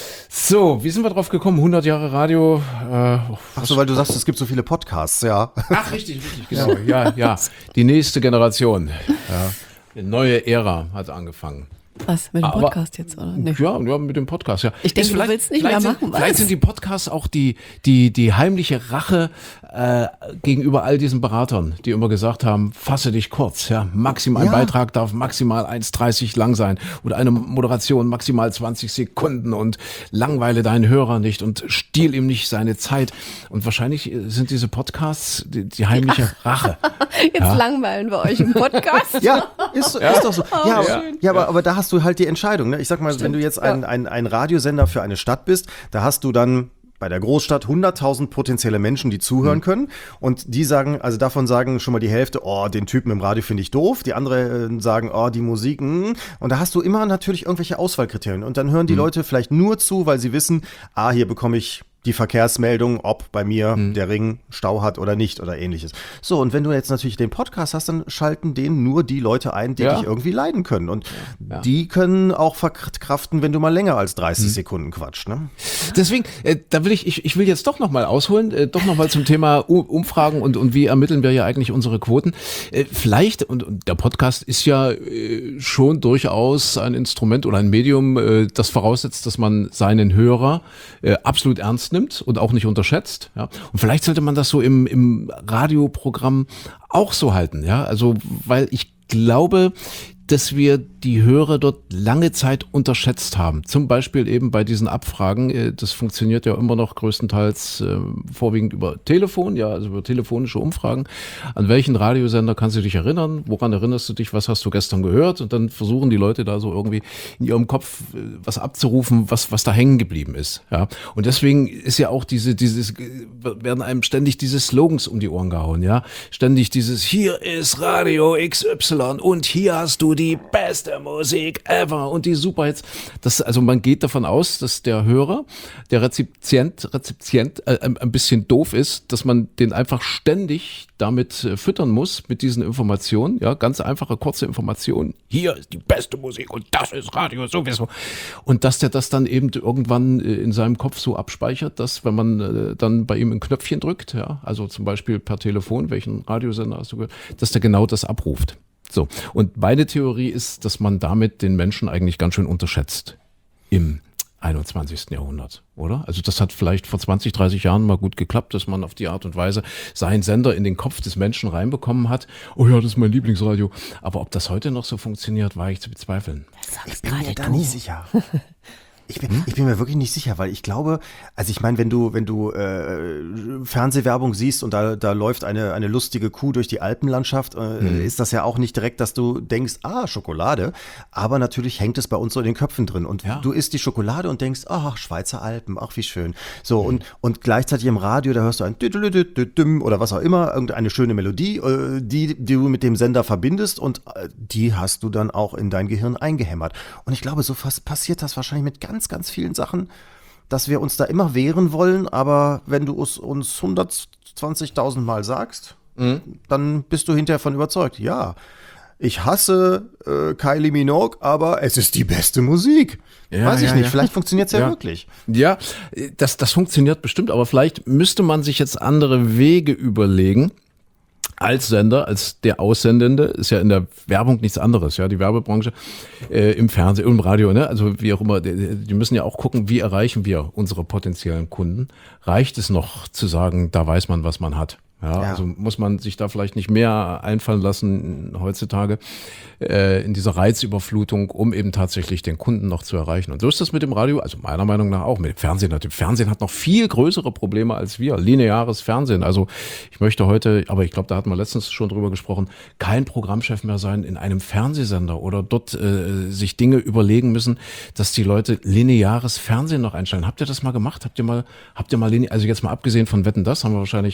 So, wie sind wir drauf gekommen? hundert Jahre Radio. Äh, Ach so, weil du sagst, es gibt so viele Podcasts, ja. Ach, richtig, richtig, genau. Ja, ja. Die nächste Generation. Ja. Eine neue Ära hat angefangen. Was, mit dem Aber- Podcast jetzt, oder? Nee. Ja, ja, mit dem Podcast, ja. Ich denke, Ist du vielleicht- willst nicht vielleicht mehr sind, machen, was? Vielleicht sind die Podcasts auch die, die, die heimliche Rache äh, gegenüber all diesen Beratern, die immer gesagt haben, fasse dich kurz, ja. Maximal, ein Ja. Beitrag darf maximal eins dreißig lang sein und eine Moderation maximal zwanzig Sekunden und langweile deinen Hörer nicht und stiehl ihm nicht seine Zeit. Und wahrscheinlich sind diese Podcasts die, die heimliche Rache. Jetzt langweilen wir euch im Podcast. Ja, ist, so- ist doch so. Ja, aber, Ja. ja, aber, aber da hast du halt die Entscheidung. Ne? Ich sag mal, wenn du jetzt ein, ein, ein Radiosender für eine Stadt bist, da hast du dann bei der Großstadt hunderttausend potenzielle Menschen, die zuhören können. Und die sagen, also davon sagen schon mal die Hälfte, oh, den Typen im Radio finde ich doof. Die andere äh, sagen, oh, die Musik, mm. Und da hast du immer natürlich irgendwelche Auswahlkriterien. Und dann hören die Leute vielleicht nur zu, weil sie wissen, ah, hier bekomme ich die Verkehrsmeldung, ob bei mir der Ring Stau hat oder nicht oder ähnliches. So, und wenn du jetzt natürlich den Podcast hast, dann schalten den nur die Leute ein, die Ja. dich irgendwie leiden können. Und die können auch verkraften, wenn du mal länger als dreißig Sekunden quatscht. Ne? Deswegen, äh, da will ich, ich, ich will jetzt doch nochmal ausholen, äh, doch nochmal zum Thema U- Umfragen und, und wie ermitteln wir ja eigentlich unsere Quoten. Äh, vielleicht, und, und der Podcast ist ja äh, schon durchaus ein Instrument oder ein Medium, äh, das voraussetzt, dass man seinen Hörer äh, absolut ernst nimmt und auch nicht unterschätzt. Ja? Und vielleicht sollte man das so im, im Radioprogramm auch so halten. Ja, also, weil ich glaube, dass wir die Hörer dort lange Zeit unterschätzt haben. Zum Beispiel eben bei diesen Abfragen. äh, Das funktioniert ja immer noch größtenteils äh, vorwiegend über Telefon, ja, also über telefonische Umfragen. An welchen Radiosender kannst du dich erinnern? Woran erinnerst du dich? Was hast du gestern gehört? Und dann versuchen die Leute da so irgendwie in ihrem Kopf äh, was abzurufen, was, was da hängen geblieben ist. Ja. Und deswegen ist ja auch diese, dieses, äh, werden einem ständig diese Slogans um die Ohren gehauen, ja. Ständig dieses, hier ist Radio X Y und hier hast du die beste Musik ever und die Superhits. Das, also man geht davon aus, dass der Hörer, der Rezipient, Rezipient äh, ein, ein bisschen doof ist, dass man den einfach ständig damit äh, füttern muss, mit diesen Informationen. Ja, ganz einfache, kurze Informationen. Hier ist die beste Musik und das ist Radio sowieso. Und dass der das dann eben irgendwann äh, in seinem Kopf so abspeichert, dass wenn man äh, dann bei ihm ein Knöpfchen drückt, ja, also zum Beispiel per Telefon, welchen Radiosender hast du gehört, dass der genau das abruft. So. Und meine Theorie ist, dass man damit den Menschen eigentlich ganz schön unterschätzt im einundzwanzigsten Jahrhundert, oder? Also das hat vielleicht vor zwanzig, dreißig Jahren mal gut geklappt, dass man auf die Art und Weise seinen Sender in den Kopf des Menschen reinbekommen hat. Oh ja, das ist mein Lieblingsradio. Aber ob das heute noch so funktioniert, war ich zu bezweifeln. Sag's bin mir gerade da du. nicht sicher. Ich bin, ich bin mir wirklich nicht sicher, weil ich glaube, also ich meine, wenn du, wenn du äh, Fernsehwerbung siehst und da, da läuft eine, eine lustige Kuh durch die Alpenlandschaft, äh, Mhm. ist das ja auch nicht direkt, dass du denkst, ah, Schokolade. Aber natürlich hängt es bei uns so in den Köpfen drin. Und Ja. du isst die Schokolade und denkst, ach, Schweizer Alpen, ach, wie schön. So, und, und gleichzeitig im Radio, da hörst du ein Düdüdüdüdüm oder was auch immer, irgendeine schöne Melodie, äh, die, die du mit dem Sender verbindest und äh, die hast du dann auch in dein Gehirn eingehämmert. Und ich glaube, so fast passiert das wahrscheinlich mit ganz ganz, ganz vielen Sachen, dass wir uns da immer wehren wollen, aber wenn du es uns hundertzwanzigtausend Mal sagst, mhm. dann bist du hinterher von überzeugt. Ja, ich hasse äh, Kylie Minogue, aber es ist die beste Musik. Ja, Weiß ich ja, nicht, ja. vielleicht funktioniert es ja, Ja. wirklich. Ja, das, das funktioniert bestimmt, aber vielleicht müsste man sich jetzt andere Wege überlegen. Als Sender, als der Aussendende, ist ja in der Werbung nichts anderes, ja, die Werbebranche, äh, im Fernsehen, im Radio, ne, also wie auch immer, die, die müssen ja auch gucken, wie erreichen wir unsere potenziellen Kunden. Reicht es noch zu sagen, da weiß man, was man hat? Ja, Ja. also muss man sich da vielleicht nicht mehr einfallen lassen heutzutage äh, in dieser Reizüberflutung, um eben tatsächlich den Kunden noch zu erreichen. Und so ist das mit dem Radio, also meiner Meinung nach auch mit dem Fernsehen. Das Fernsehen hat noch viel größere Probleme als wir. Lineares Fernsehen. Also ich möchte heute, aber ich glaube, da hatten wir letztens schon drüber gesprochen, kein Programmchef mehr sein in einem Fernsehsender oder dort äh, sich Dinge überlegen müssen, dass die Leute lineares Fernsehen noch einstellen. Habt ihr das mal gemacht? Habt ihr mal, habt ihr mal, line- also jetzt mal abgesehen von Wetten, das haben wir wahrscheinlich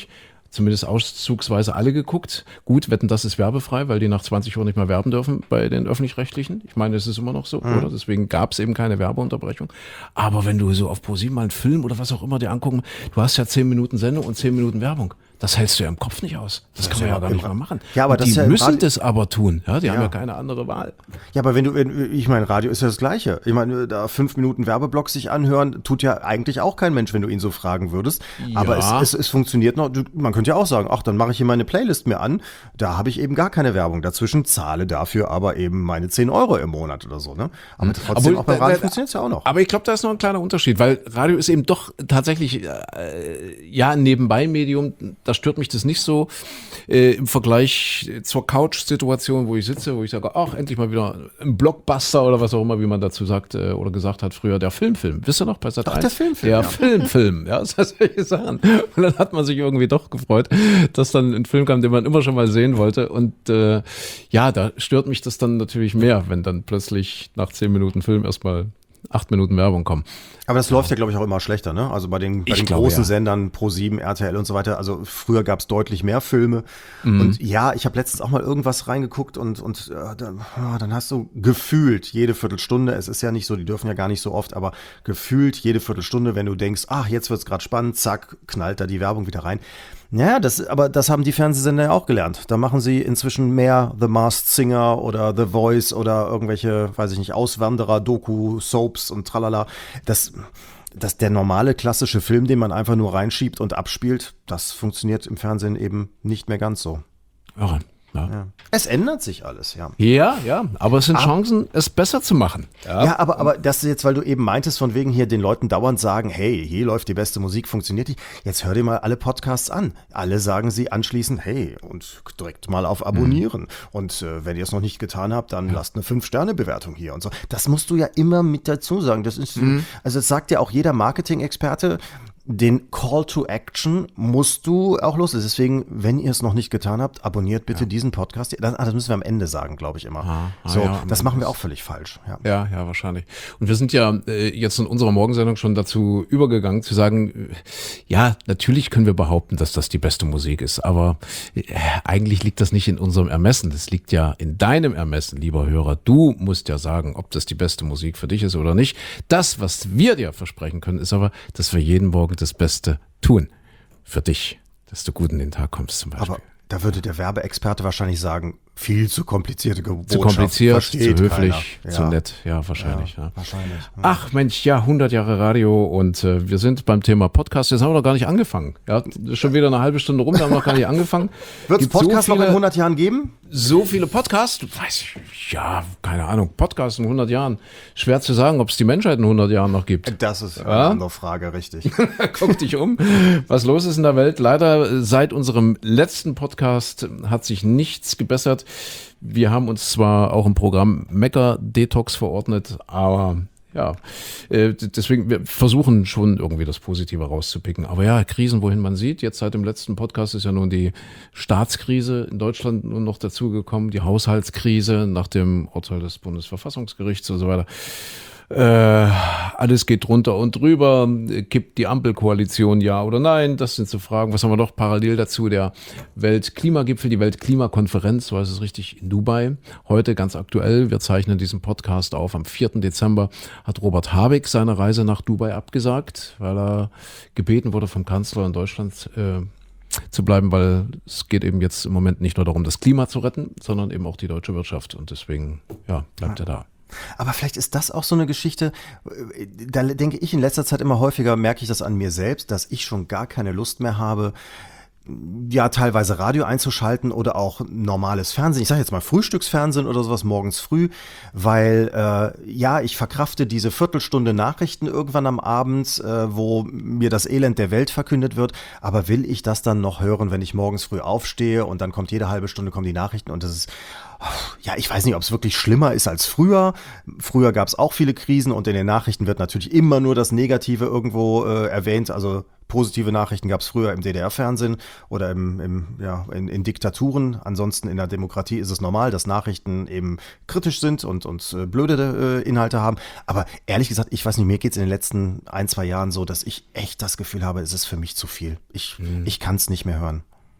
zumindest auszugsweise alle geguckt. Gut, Wetten, das ist werbefrei, weil die nach zwanzig Uhr nicht mehr werben dürfen bei den Öffentlich-Rechtlichen. Ich meine, das ist immer noch so, mhm. oder? Deswegen gab es eben keine Werbeunterbrechung. Aber wenn du so auf ProSieben mal einen Film oder was auch immer dir angucken, du hast ja zehn Minuten Sendung und zehn Minuten Werbung. Das hältst du ja im Kopf nicht aus. Das, das kann man ja, ja gar nicht mehr machen. Ja, aber und das die ja müssen Radio- das aber tun. Ja, die Ja. haben ja keine andere Wahl. Ja, aber wenn du, wenn, ich meine, Radio ist ja das Gleiche. Ich meine, da fünf Minuten Werbeblock sich anhören, tut ja eigentlich auch kein Mensch, wenn du ihn so fragen würdest. Aber Ja. es, es, es funktioniert noch. Du, man könnte ja auch sagen, ach, dann mache ich hier meine Playlist mir an. Da habe ich eben gar keine Werbung dazwischen, zahle dafür aber eben meine zehn Euro im Monat oder so. Ne? Aber trotzdem, Obwohl, auch bei äh, Radio äh, funktioniert es ja auch noch. Aber ich glaube, da ist noch ein kleiner Unterschied, weil Radio ist eben doch tatsächlich äh, ja ein Nebenbei-Medium. Da stört mich das nicht so äh, im Vergleich zur Couch-Situation, wo ich sitze, wo ich sage, ach, endlich mal wieder ein Blockbuster oder was auch immer, wie man dazu sagt äh, oder gesagt hat früher, der Filmfilm. Wisst ihr noch, bei Sat eins? Ach, der Filmfilm, Der ja. Filmfilm, ja, das heißt solche Sachen. Und dann hat man sich irgendwie doch gefreut, dass dann ein Film kam, den man immer schon mal sehen wollte. Und äh, ja, da stört mich das dann natürlich mehr, wenn dann plötzlich nach zehn Minuten Film erstmal acht Minuten Werbung kommen. Aber das läuft ja, glaube ich, auch immer schlechter, ne? Also bei den, bei Ich den glaube, großen ja. Sendern, ProSieben, R T L und so weiter. Also früher gab es deutlich mehr Filme. Mhm. Und ja, ich habe letztens auch mal irgendwas reingeguckt und, und äh, dann, ja, dann hast du gefühlt jede Viertelstunde, es ist ja nicht so, die dürfen ja gar nicht so oft, aber gefühlt jede Viertelstunde, wenn du denkst, ach, jetzt wird's gerade spannend, zack, knallt da die Werbung wieder rein. Ja, das, aber das haben die Fernsehsender ja auch gelernt. Da machen sie inzwischen mehr The Masked Singer oder The Voice oder irgendwelche, weiß ich nicht, Auswanderer, Doku, Soaps und tralala. Das, das, der normale klassische Film, den man einfach nur reinschiebt und abspielt, das funktioniert im Fernsehen eben nicht mehr ganz so. Ja, ja. Ja. Es ändert sich alles, ja. Ja, ja, aber es sind Chancen, es besser zu machen. Ja, aber, aber das ist jetzt, weil du eben meintest, von wegen hier den Leuten dauernd sagen, hey, hier läuft die beste Musik, funktioniert die. Jetzt hör dir mal alle Podcasts an. Alle sagen sie anschließend, hey, und drückt mal auf Abonnieren. Mhm. Und äh, wenn ihr es noch nicht getan habt, dann ja. lasst eine fünf Sterne Bewertung hier und so. Das musst du ja immer mit dazu sagen. Das ist, mhm. also das sagt ja auch jeder Marketing-Experte. Den Call to Action musst du auch loslassen. Deswegen, wenn ihr es noch nicht getan habt, abonniert bitte ja. diesen Podcast. Das, das müssen wir am Ende sagen, glaube ich immer. Ah, ah, so, ja, das machen wir auch völlig falsch. Ja, ja, ja wahrscheinlich. Und wir sind ja äh, jetzt in unserer Morgensendung schon dazu übergegangen, zu sagen, äh, ja, natürlich können wir behaupten, dass das die beste Musik ist, aber äh, eigentlich liegt das nicht in unserem Ermessen. Das liegt ja in deinem Ermessen, lieber Hörer. Du musst ja sagen, ob das die beste Musik für dich ist oder nicht. Das, was wir dir versprechen können, ist aber, dass wir jeden Morgen das Beste tun für dich, dass du gut in den Tag kommst zum Beispiel. Aber da würde der Werbeexperte wahrscheinlich sagen, viel zu komplizierte Botschaft. Zu kompliziert, zu höflich, ja. zu nett, ja, wahrscheinlich. Ja, ja. wahrscheinlich. Ja. Ach Mensch, ja, hundert Jahre Radio und äh, wir sind beim Thema Podcast, jetzt haben wir noch gar nicht angefangen. Ja, schon wieder eine halbe Stunde rum, wir haben noch gar nicht angefangen. Wird es Podcast so viele, noch in hundert Jahren geben? So viele Podcasts? Weiß ich, ja, keine Ahnung, Podcasts in hundert Jahren. Schwer zu sagen, ob es die Menschheit in hundert Jahren noch gibt. Das ist eine ja? andere Frage, richtig. Guck dich um, was los ist in der Welt. Leider seit unserem letzten Podcast hat sich nichts gebessert. Wir haben uns zwar auch im Programm Mecker-Detox verordnet, aber ja, äh, deswegen, wir versuchen schon irgendwie das Positive rauszupicken. Aber ja, Krisen, wohin man sieht. Jetzt seit dem letzten Podcast ist ja nun die Staatskrise in Deutschland nun noch dazugekommen, die Haushaltskrise nach dem Urteil des Bundesverfassungsgerichts und so weiter. Äh, alles geht drunter und drüber, kippt die Ampelkoalition ja oder nein, das sind so Fragen. Was haben wir noch parallel dazu? Der Weltklimagipfel, die Weltklimakonferenz, so heißt es richtig, in Dubai. Heute ganz aktuell, wir zeichnen diesen Podcast auf, am vierten Dezember hat Robert Habeck seine Reise nach Dubai abgesagt, weil er gebeten wurde vom Kanzler in Deutschland äh, zu bleiben, weil es geht eben jetzt im Moment nicht nur darum, das Klima zu retten, sondern eben auch die deutsche Wirtschaft und deswegen, ja, bleibt er da. Aber vielleicht ist das auch so eine Geschichte, da denke ich in letzter Zeit immer häufiger, merke ich das an mir selbst, dass ich schon gar keine Lust mehr habe, ja, teilweise Radio einzuschalten oder auch normales Fernsehen. Ich sage jetzt mal Frühstücksfernsehen oder sowas morgens früh, weil äh, ja, ich verkrafte diese Viertelstunde Nachrichten irgendwann am Abend, äh, wo mir das Elend der Welt verkündet wird. Aber will ich das dann noch hören, wenn ich morgens früh aufstehe und dann kommt jede halbe Stunde kommen die Nachrichten und das ist ja, ich weiß nicht, ob es wirklich schlimmer ist als früher. Früher gab es auch viele Krisen und in den Nachrichten wird natürlich immer nur das Negative irgendwo äh, erwähnt. Also positive Nachrichten gab es früher im D D R-Fernsehen oder im, im, ja, in, in Diktaturen. Ansonsten in der Demokratie ist es normal, dass Nachrichten eben kritisch sind und, und äh, blöde äh, Inhalte haben. Aber ehrlich gesagt, ich weiß nicht, mir geht es in den letzten ein, zwei Jahren so, dass ich echt das Gefühl habe, es ist für mich zu viel. Ich, mhm. ich kann es nicht mehr hören.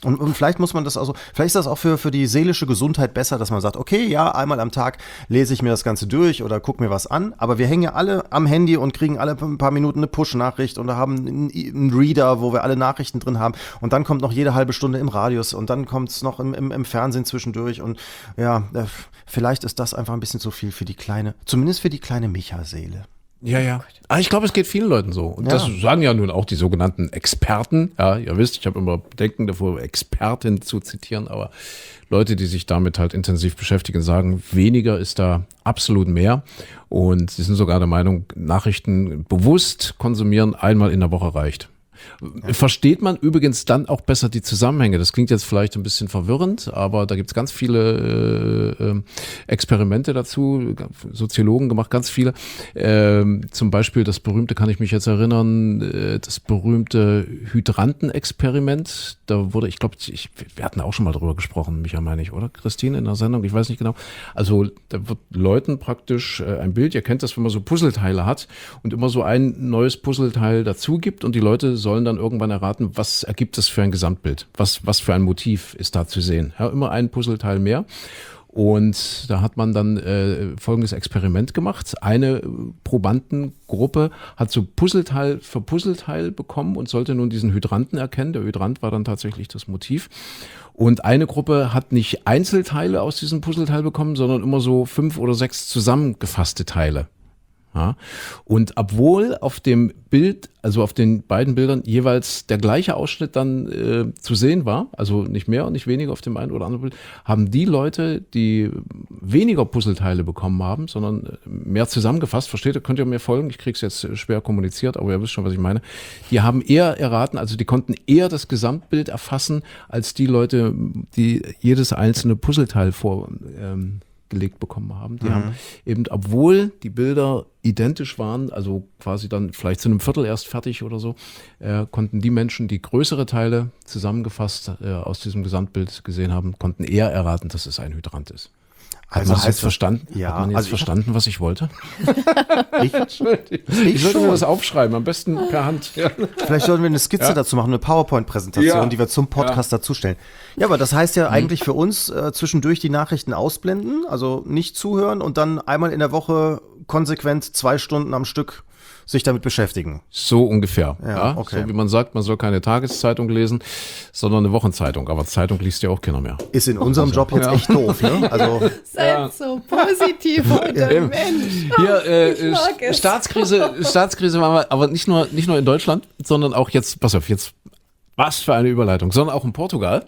Und, und vielleicht muss man das also, vielleicht ist das auch für, für die seelische Gesundheit besser, dass man sagt, okay, ja, einmal am Tag lese ich mir das Ganze durch oder gucke mir was an, aber wir hängen ja alle am Handy und kriegen alle ein paar Minuten eine Push-Nachricht und haben einen, einen Reader, wo wir alle Nachrichten drin haben und dann kommt noch jede halbe Stunde im Radius und dann kommt es noch im, im, im Fernsehen zwischendurch und ja, vielleicht ist das einfach ein bisschen zu viel für die kleine, zumindest für die kleine Micha-Seele. Ja, ja. Ah, ich glaube, es geht vielen Leuten so. Und Ja. das sagen ja nun auch die sogenannten Experten. Ja, ihr wisst, ich habe immer Bedenken davor, Expertin zu zitieren, aber Leute, die sich damit halt intensiv beschäftigen, sagen, weniger ist da absolut mehr. Und sie sind sogar der Meinung, Nachrichten bewusst konsumieren einmal in der Woche reicht. Versteht man übrigens dann auch besser die Zusammenhänge. Das klingt jetzt vielleicht ein bisschen verwirrend, aber da gibt es ganz viele äh, äh, Experimente dazu, Soziologen gemacht, ganz viele. Ähm, zum Beispiel das berühmte, kann ich mich jetzt erinnern, äh, das berühmte Hydrantenexperiment. Da wurde, ich glaube, ich, wir hatten auch schon mal drüber gesprochen, Micha, meine ich, oder Christine, in der Sendung, ich weiß nicht genau. Also da wird Leuten praktisch äh, ein Bild, ihr kennt das, wenn man so Puzzleteile hat und immer so ein neues Puzzleteil dazu gibt und die Leute sollen dann irgendwann erraten, was ergibt es für ein Gesamtbild, was, was für ein Motiv ist da zu sehen. Ja, immer ein Puzzleteil mehr. Und da hat man dann äh, folgendes Experiment gemacht. Eine Probandengruppe hat so Puzzleteil für Puzzleteil bekommen und sollte nun diesen Hydranten erkennen. Der Hydrant war dann tatsächlich das Motiv. Und eine Gruppe hat nicht Einzelteile aus diesem Puzzleteil bekommen, sondern immer so fünf oder sechs zusammengefasste Teile. Ja. Und obwohl auf dem Bild, also auf den beiden Bildern jeweils der gleiche Ausschnitt dann äh, zu sehen war, also nicht mehr und nicht weniger auf dem einen oder anderen Bild, haben die Leute, die weniger Puzzleteile bekommen haben, sondern mehr zusammengefasst, versteht ihr, könnt ihr mir folgen, ich krieg's jetzt schwer kommuniziert, aber ihr wisst schon, was ich meine, die haben eher erraten, also die konnten eher das Gesamtbild erfassen, als die Leute, die jedes einzelne Puzzleteil vor ähm, gelegt bekommen haben. Die mhm. haben eben, obwohl die Bilder identisch waren, also quasi dann vielleicht zu einem Viertel erst fertig oder so, äh, konnten die Menschen, die größere Teile zusammengefasst äh, aus diesem Gesamtbild gesehen haben, konnten eher erraten, dass es ein Hydrant ist. Also hat man das heißt jetzt verstanden? Ja, hat man jetzt also ich verstanden, was ich wollte? Ich, Ich sollte mir das aufschreiben, am besten per Hand. Ja. Vielleicht sollten wir eine Skizze Ja. dazu machen, eine PowerPoint-Präsentation, Ja. die wir zum Podcast dazustellen. Ja, aber das heißt ja eigentlich für uns äh, zwischendurch die Nachrichten ausblenden, also nicht zuhören und dann einmal in der Woche konsequent zwei Stunden am Stück sich damit beschäftigen. So ungefähr. Ja, Ja, okay. So wie man sagt, man soll keine Tageszeitung lesen, sondern eine Wochenzeitung. Aber Zeitung liest ja auch keiner mehr. Ist in unserem Job jetzt Ja. echt doof, ne? Also Seid so positiv heute, Eben. Mensch. Hier, äh, ich mag es. Staatskrise, Staatskrise war mal, aber nicht nur, nicht nur in Deutschland, sondern auch jetzt, pass auf, jetzt, was für eine Überleitung, sondern auch in Portugal.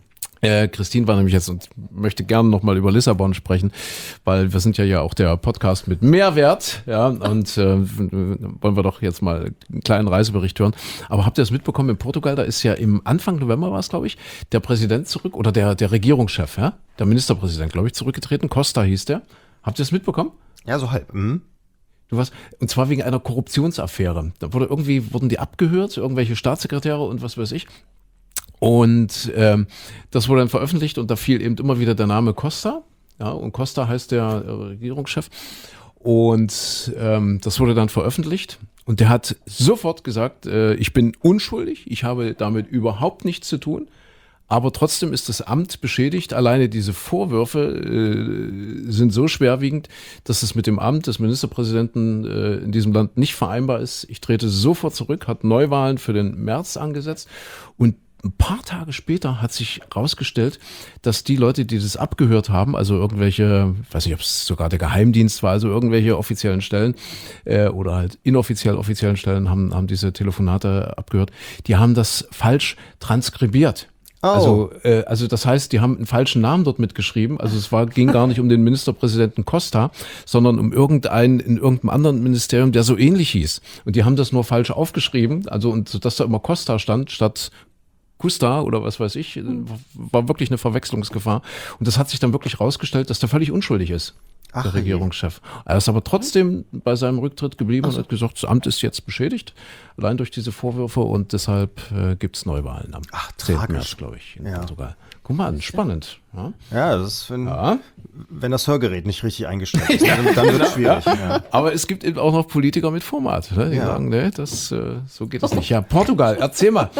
Äh, Christine war nämlich jetzt und möchte gerne nochmal über Lissabon sprechen, weil wir sind ja ja auch der Podcast mit Mehrwert, ja, und äh, wollen wir doch jetzt mal einen kleinen Reisebericht hören. Aber habt ihr das mitbekommen, in Portugal, da ist ja im Anfang November war es, glaube ich, der Präsident zurück, oder der, der Regierungschef, ja, der Ministerpräsident, glaube ich, zurückgetreten, Costa hieß der. Habt ihr das mitbekommen? ja, so halb. Hm? Du was? Und zwar wegen einer Korruptionsaffäre. Da wurde irgendwie, wurden die abgehört, irgendwelche Staatssekretäre und was weiß ich. Und ähm, das wurde dann veröffentlicht und da fiel eben immer wieder der Name Costa. Ja, und Costa heißt der äh, Regierungschef. Und ähm, das wurde dann veröffentlicht. Und der hat sofort gesagt, äh, ich bin unschuldig, ich habe damit überhaupt nichts zu tun. Aber trotzdem ist das Amt beschädigt. Alleine diese Vorwürfe äh, sind so schwerwiegend, dass es mit dem Amt des Ministerpräsidenten äh, in diesem Land nicht vereinbar ist. Ich trete sofort zurück, hat Neuwahlen für den März angesetzt. Und ein paar Tage später hat sich herausgestellt, dass die Leute, die das abgehört haben, also irgendwelche, weiß nicht, ob es sogar der Geheimdienst war, also irgendwelche offiziellen Stellen äh, oder halt inoffiziell offiziellen Stellen haben, haben diese Telefonate abgehört, die haben das falsch transkribiert. Oh. Also, äh, also das heißt, die haben einen falschen Namen dort mitgeschrieben. Also es war, ging gar nicht um den Ministerpräsidenten Costa, sondern um irgendeinen in irgendeinem anderen Ministerium, der so ähnlich hieß. Und die haben das nur falsch aufgeschrieben. Also und so, dass da immer Costa stand statt Costa oder was weiß ich, war wirklich eine Verwechslungsgefahr. Und das hat sich dann wirklich rausgestellt, dass der völlig unschuldig ist. Ach, der je. Regierungschef. Er ist aber trotzdem bei seinem Rücktritt geblieben und hat gesagt, das Amt ist jetzt beschädigt, allein durch diese Vorwürfe und deshalb äh, gibt es Neuwahlen am Ach, zehnten tragisch. März, glaube ich, in Ja. Portugal. Guck mal an, spannend. Ja. Ja, das ist, wenn, Ja. wenn das Hörgerät nicht richtig eingestellt ist, dann, dann wird es schwierig. Ja. Aber es gibt eben auch noch Politiker mit Format, ne? die Ja. sagen, nee, das, äh, so geht es nicht. Ja, Portugal, erzähl mal.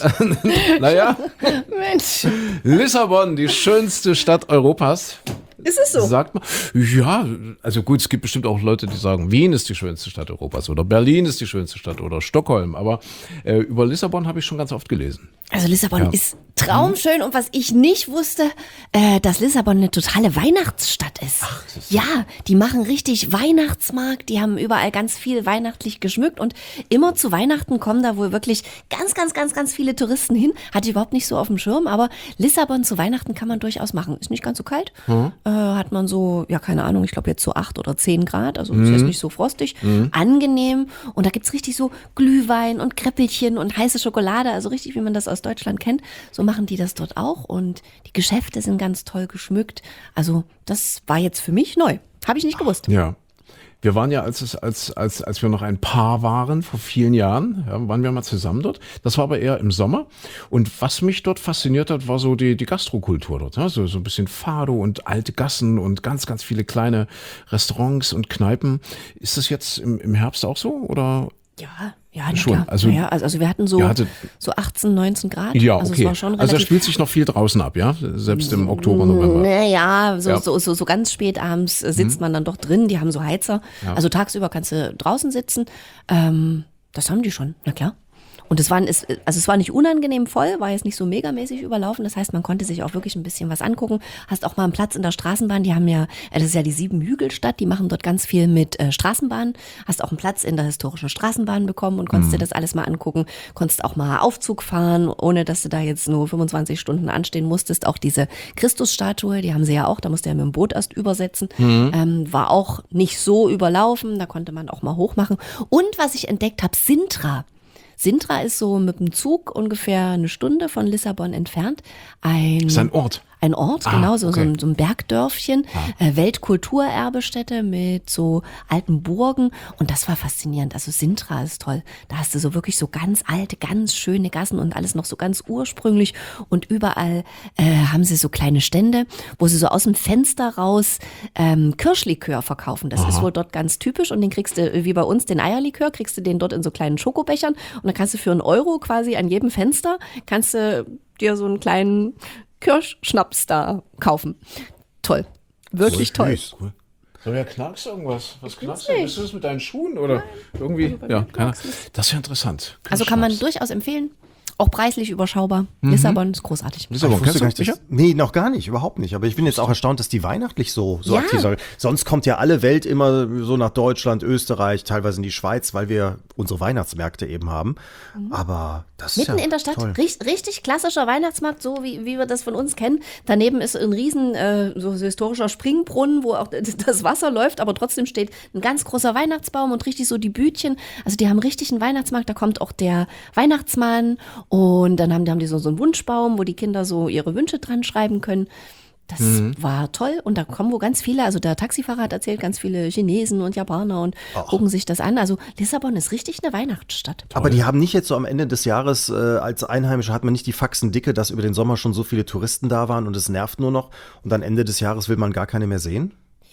Naja, Mensch, Lissabon, die schönste Stadt Europas. ist es so? Sagt man, ja, also gut, es gibt bestimmt auch Leute, die sagen, Wien ist die schönste Stadt Europas oder Berlin ist die schönste Stadt oder Stockholm, aber äh, über Lissabon habe ich schon ganz oft gelesen. Also Lissabon Ja. ist traumschön und was ich nicht wusste, äh, dass Lissabon eine totale Weihnachtsstadt ist. Ach, das ist ja, die machen richtig Weihnachtsmarkt, die haben überall ganz viel weihnachtlich geschmückt und immer zu Weihnachten kommen da wohl wirklich ganz, ganz, ganz, ganz viele Touristen hin. Hatte ich überhaupt nicht so auf dem Schirm, aber Lissabon zu Weihnachten kann man durchaus machen. Ist nicht ganz so kalt, Mhm. äh, hat man so, ja keine Ahnung, ich glaube jetzt so acht oder zehn Grad, also ist jetzt nicht so frostig, angenehm und da gibt's richtig so Glühwein und Kreppelchen und heiße Schokolade, also richtig wie man das aus Deutschland kennt, so machen die das dort auch und die Geschäfte sind ganz toll geschmückt. Also das war jetzt für mich neu. Habe ich nicht gewusst. Ja. Wir waren ja, als es, als, als, als wir noch ein Paar waren, vor vielen Jahren, ja, waren wir mal zusammen dort. Das war aber eher im Sommer. Und was mich dort fasziniert hat, war so die, die Gastrokultur dort. Ja? So, so ein bisschen Fado und alte Gassen und ganz, ganz viele kleine Restaurants und Kneipen. Ist das jetzt im, im Herbst auch so? Oder? Ja, ja, na Schon, klar. also- ja, also, also wir hatten so, Ja, hatte- so achtzehn, neunzehn Grad. Ja, also okay. es war schon Also da relativ. spielt sich noch viel draußen ab, ja? Selbst im Oktober, November. Naja, so, Ja. so, so, so ganz spät abends äh, sitzt man dann doch drin. Die haben so Heizer. Also tagsüber kannst du draußen sitzen. Ähm, das haben die schon, na klar. Und es war, es, also es war nicht unangenehm voll, war jetzt nicht so megamäßig überlaufen. Das heißt, man konnte sich auch wirklich ein bisschen was angucken. Hast auch mal einen Platz in der Straßenbahn. Die haben ja, äh, das ist ja die Siebenhügelstadt, die machen dort ganz viel mit äh, Straßenbahnen. Hast auch einen Platz in der historischen Straßenbahn bekommen und konntest dir das alles mal angucken. Konntest auch mal Aufzug fahren, ohne dass du da jetzt nur fünfundzwanzig Stunden anstehen musstest. Auch diese Christusstatue, die haben sie ja auch, da musst du ja mit dem Boot erst übersetzen. Ähm, war auch nicht so überlaufen, da konnte man auch mal hochmachen. Und was ich entdeckt habe, Sintra. Sintra ist so mit dem Zug ungefähr eine Stunde von Lissabon entfernt. Ein, Das ist ein Ort. Ein Ort, Ah, genau, so, so, okay. ein, so ein Bergdörfchen, äh, Weltkulturerbestätte mit so alten Burgen und das war faszinierend. Also Sintra ist toll. Da hast du so wirklich so ganz alte, ganz schöne Gassen und alles noch so ganz ursprünglich und überall äh, haben sie so kleine Stände, wo sie so aus dem Fenster raus ähm, Kirschlikör verkaufen. Das ist wohl dort ganz typisch und den kriegst du, wie bei uns, den Eierlikör, kriegst du den dort in so kleinen Schokobechern und dann kannst du für einen Euro quasi an jedem Fenster, kannst du dir so einen kleinen Kirschschnaps da kaufen. Toll. Wirklich toll. Süß. So, ja, knackst irgendwas? Was knackst du? Bist du das mit deinen Schuhen oder irgendwie? Ja, keine Ahnung. Das ist ja interessant. Also kann man Kirschschnaps. durchaus empfehlen. Auch preislich überschaubar. Lissabon ist großartig. Lissabon, Ich wusste kennst gar du? nicht, dass, Micha? nee, noch gar nicht, überhaupt nicht. Aber ich bin jetzt auch erstaunt, dass die weihnachtlich so, so Ja. aktiv sind. Sonst kommt ja alle Welt immer so nach Deutschland, Österreich, teilweise in die Schweiz, weil wir unsere Weihnachtsmärkte eben haben. Aber das ist Mitten ja in der Stadt, toll. richtig, richtig klassischer Weihnachtsmarkt, so wie, wie wir das von uns kennen. Daneben ist ein riesen äh, so historischer Springbrunnen, wo auch das Wasser läuft, aber trotzdem steht ein ganz großer Weihnachtsbaum und richtig so die Bütchen. Also die haben richtig einen Weihnachtsmarkt, da kommt auch der Weihnachtsmann und dann haben, haben die so, so einen Wunschbaum, wo die Kinder so ihre Wünsche dran schreiben können. Das war toll und da kommen wo ganz viele, also der Taxifahrer hat erzählt, ganz viele Chinesen und Japaner und gucken sich das an. Also Lissabon ist richtig eine Weihnachtsstadt. Aber die haben nicht jetzt so am Ende des Jahres äh, als Einheimische hat man nicht die Faxen dicke, dass über den Sommer schon so viele Touristen da waren und es nervt nur noch und dann Ende des Jahres will man gar keine mehr sehen?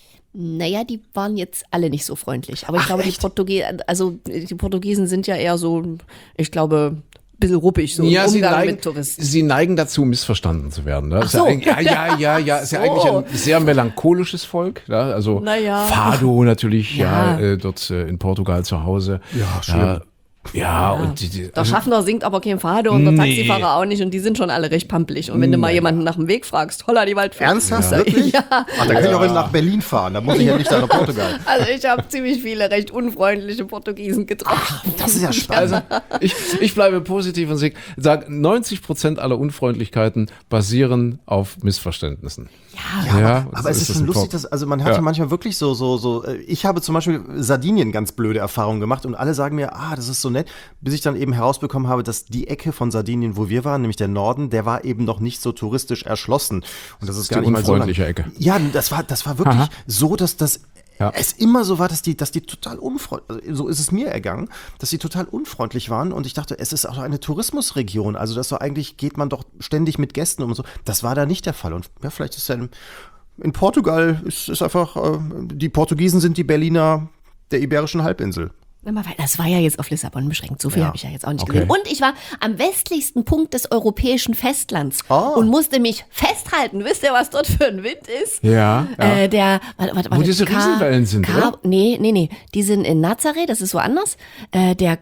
Naja, die waren jetzt alle nicht so freundlich. Aber ich glaube, die Portugiesen, also die Portugiesen sind ja eher so, ich glaube, ein bisschen ruppig, so Ja, im sie Umgang neigen, mit Touristen. sie neigen dazu, missverstanden zu werden. Ne? Ist so. Ja, eigentlich- ja, ja, ja, ja, ist ja So. eigentlich ein sehr melancholisches Volk. Ja? Also Naja. Fado natürlich, ja, Ja. äh, dort äh, in Portugal zu Hause. Ja, schön. Ja, ja, und die, die, Der also, Schaffner singt aber kein Fado und der Nee. Taxifahrer auch nicht und die sind schon alle recht pampelig. Und wenn du mal Naja. jemanden nach dem Weg fragst, holla die Waldfee. Ernsthaft? Ja. Wirklich? Ja. Ach, da kann ich auch nach Berlin fahren, da muss ich ja nicht nach Portugal. Also ich habe ziemlich viele recht unfreundliche Portugiesen getroffen. Das ist ja spannend. also ich, ich bleibe positiv und sage, neunzig Prozent aller Unfreundlichkeiten basieren auf Missverständnissen. Ja, Ja, Aber so es ist das schon in lustig, Port- dass, also man hat ja. Ja. manchmal wirklich so, so, so, äh, ich habe zum Beispiel Sardinien ganz blöde Erfahrungen gemacht und alle sagen mir, ah, das ist so nett, bis ich dann eben herausbekommen habe, dass die Ecke von Sardinien, wo wir waren, nämlich der Norden, der war eben noch nicht so touristisch erschlossen. Und das ist die gar nicht mal so lang. unfreundliche Ecke. Ja, das war, das war wirklich Aha. so, dass das Ja. es immer so war, dass die, dass die total unfreundlich, so ist es mir ergangen, dass die total unfreundlich waren und ich dachte, es ist auch eine Tourismusregion, also das so eigentlich geht man doch ständig mit Gästen um und so. Das war da nicht der Fall und ja, vielleicht ist ja in, in Portugal ist, ist einfach, äh, die Portugiesen sind die Berliner der Iberischen Halbinsel. Das war ja jetzt auf Lissabon beschränkt. So viel Ja. habe ich ja jetzt auch nicht Okay. gesehen. Und ich war am westlichsten Punkt des europäischen Festlands Oh. und musste mich festhalten. Wisst ihr, was dort für ein Wind ist? Ja, ja. Äh, der, warte, warte, Wo warte, diese Riesenwellen sind, oder? Nee, nee, nee. Die sind in Nazaré, das ist woanders. Äh, der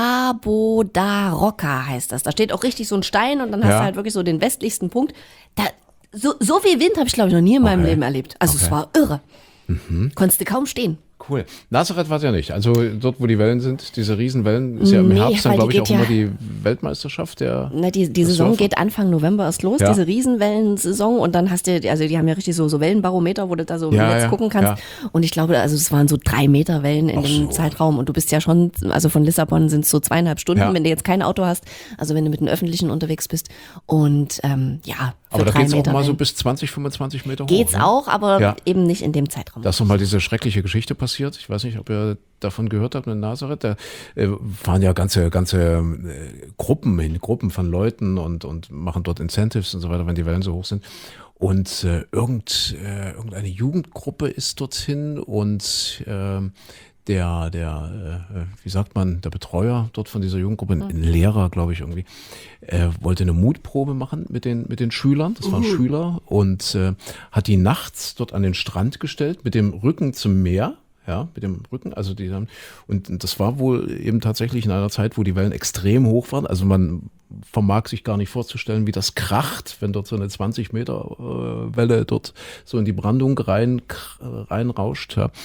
Cabo da Roca heißt das. Da steht auch richtig so ein Stein und dann hast Ja. du halt wirklich so den westlichsten Punkt. Da, so, so viel Wind habe ich, glaube ich, noch nie in meinem Okay. Leben erlebt. Also es Okay. war irre. Konntest du kaum stehen. Cool. Nazareth war es ja nicht. Also dort, wo die Wellen sind, diese Riesenwellen, ist ja im Nee, Herbst dann, weil glaube die ich, auch geht immer ja- die Weltmeisterschaft der Na, die, die das Saison Surfen. geht Anfang November erst los, Ja. diese Riesenwellensaison und dann hast du, also die haben ja richtig so, so Wellenbarometer, wo du da so im Ja, Netz ja, gucken kannst und ich glaube, also es waren so drei Meter Wellen in Ach dem so. Zeitraum und du bist ja schon, also von Lissabon sind es so zweieinhalb Stunden, Ja. wenn du jetzt kein Auto hast, also wenn du mit den Öffentlichen unterwegs bist und ähm, ja, für Aber da drei geht es auch Meter mal so Wellen. bis zwanzig, fünfundzwanzig Meter hoch. Geht's ne? auch, aber Ja. eben nicht in dem Zeitraum. Da ist nochmal diese schreckliche Geschichte passiert. Ich weiß nicht, ob ihr davon gehört habt mit Nazareth. Da äh, fahren ja ganze, ganze äh, Gruppen hin, Gruppen von Leuten und, und machen dort Incentives und so weiter, wenn die Wellen so hoch sind. Und äh, irgend, äh, irgendeine Jugendgruppe ist dorthin und ähm, der, der, äh, wie sagt man, der Betreuer dort von dieser Jugendgruppe, ein Lehrer, glaube ich, irgendwie, äh, wollte eine Mutprobe machen mit den, mit den Schülern. Das waren Schüler und äh, hat die nachts dort an den Strand gestellt mit dem Rücken zum Meer. Ja, mit dem Rücken, also die dann, und das war wohl eben tatsächlich in einer Zeit, wo die Wellen extrem hoch waren. Also man vermag sich gar nicht vorzustellen, wie das kracht, wenn dort so eine zwanzig Meter äh, Welle dort so in die Brandung rein, reinrauscht. Ja.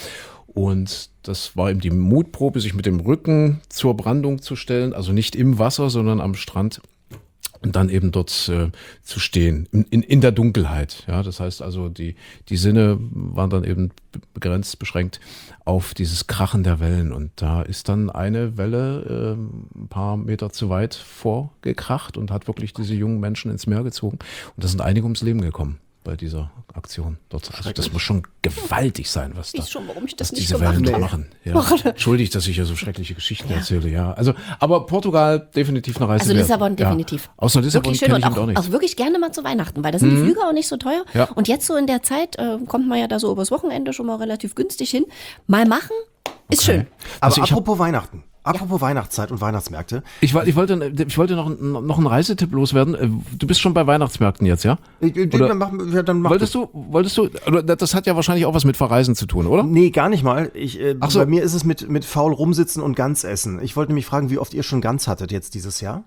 Und das war eben die Mutprobe, sich mit dem Rücken zur Brandung zu stellen, also nicht im Wasser, sondern am Strand. Und dann eben dort äh, zu stehen, in, in, in der Dunkelheit. Ja, das heißt also, die, die Sinne waren dann eben begrenzt, beschränkt auf dieses Krachen der Wellen. Und da ist dann eine Welle äh, ein paar Meter zu weit vorgekracht und hat wirklich diese jungen Menschen ins Meer gezogen. Und da sind einige ums Leben gekommen bei dieser Aktion dort. Also das muss schon gewaltig sein, was da, Ich schon, warum ich das was nicht diese gemacht Wellen habe. machen. Ja. Entschuldigt, dass ich ja so schreckliche Geschichten erzähle, ja. Also, aber Portugal definitiv eine Reise Also wert. Lissabon Ja. definitiv. Außer Lissabon Wirklich schön kenne und ich eben auch, auch nichts. auch wirklich gerne mal zu Weihnachten, weil da sind die Flüge auch nicht so teuer. Ja. Und jetzt so in der Zeit äh, kommt man ja da so übers Wochenende schon mal relativ günstig hin. Mal machen, ist schön. Aber Also ich hab- apropos Weihnachten, apropos Weihnachtszeit und Weihnachtsmärkte. Ich, woll- ich, wollte, ich wollte noch, noch einen Reisetipp loswerden. Du bist schon bei Weihnachtsmärkten jetzt, ja? Ich- ich- Oder Dann machen wir, dann mach Wolltest du, wolltest du, oder das hat ja wahrscheinlich auch was mit Verreisen zu tun, oder? Nee, gar nicht mal. Ich, äh, Ach so. Bei mir ist es mit, mit faul rumsitzen und Gans essen. Ich wollte nämlich fragen, wie oft ihr schon Gans hattet jetzt dieses Jahr?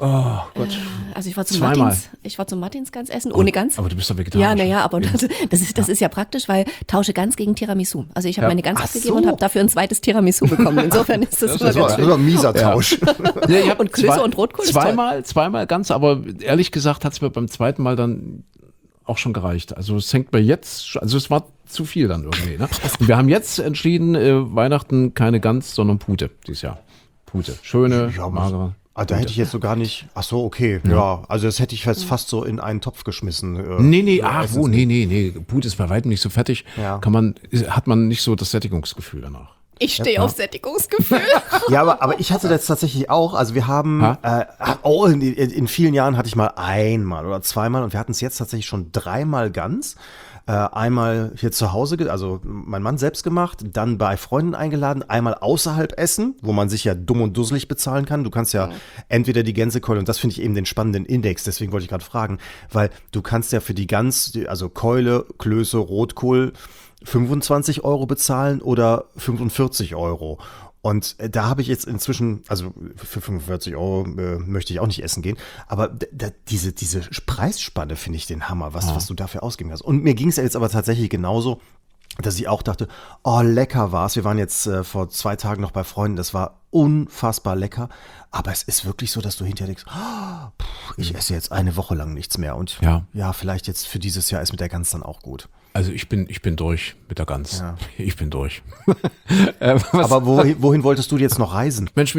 Also ich war zum Zweimal. Martins, ich war zum Martins Gans essen, ohne Gans. Aber du bist doch vegetarisch. Ja, naja, aber das, das, ist, das ist ja praktisch, weil tausche Gans gegen Tiramisu. Also ich habe Ja. meine Gans Ach abgegeben so. und habe dafür ein zweites Tiramisu bekommen. Insofern ist das, immer ganz schön. war ein mieser Tausch. Ja, ich hab Und Klöße und Rotkohl ist Zweimal, zweimal ganz, aber ehrlich gesagt hat es mir beim zweiten Mal dann auch schon gereicht. Also es hängt mir jetzt, also es war zu viel dann irgendwie. Ne? Und wir haben jetzt entschieden, äh, Weihnachten keine Gans, sondern Pute dieses Jahr. Pute. Schöne, Ja, aber- magere. Ah, da hätte ich jetzt so gar nicht. Ach so, okay. Ja, also das hätte ich jetzt fast so in einen Topf geschmissen. Äh, Nee, nee, äh, ach wo, nee, nee, nee. Pute ist bei weitem nicht so fettig. Ja. Kann man, hat man nicht so das Sättigungsgefühl danach. Ich stehe auf Sättigungsgefühl. Ja, aber, aber ich hatte das tatsächlich auch. Also wir haben, äh, oh, in, in, in vielen Jahren hatte ich mal einmal oder zweimal und wir hatten es jetzt tatsächlich schon dreimal ganz. Äh, einmal hier zu Hause, ge- also mein Mann selbst gemacht, dann bei Freunden eingeladen, einmal außerhalb essen, wo man sich ja dumm und dusselig bezahlen kann. Du kannst ja entweder die Gänsekeule, und das finde ich eben den spannenden Index, deswegen wollte ich gerade fragen, weil du kannst ja für die Gans, die- also Keule, Klöße, Rotkohl, fünfundzwanzig Euro bezahlen oder fünfundvierzig Euro. Und äh, da habe ich jetzt inzwischen, also für fünfundvierzig Euro äh, möchte ich auch nicht essen gehen, aber d- d- diese, diese Preisspanne finde ich den Hammer, was, was du dafür ausgeben hast. Und mir ging es ja jetzt aber tatsächlich genauso, dass ich auch dachte, oh, lecker war's. Wir waren jetzt äh, vor zwei Tagen noch bei Freunden, das war unfassbar lecker. Aber es ist wirklich so, dass du hinterher denkst, oh, puh, ich esse jetzt eine Woche lang nichts mehr. Und Ja. ja, vielleicht jetzt für dieses Jahr ist mit der Gans dann auch gut. Also ich bin, ich bin durch mit der Gans. Ja. Ich bin durch. äh, was, Aber wohin, wohin wolltest du jetzt noch reisen? Mensch, mich hat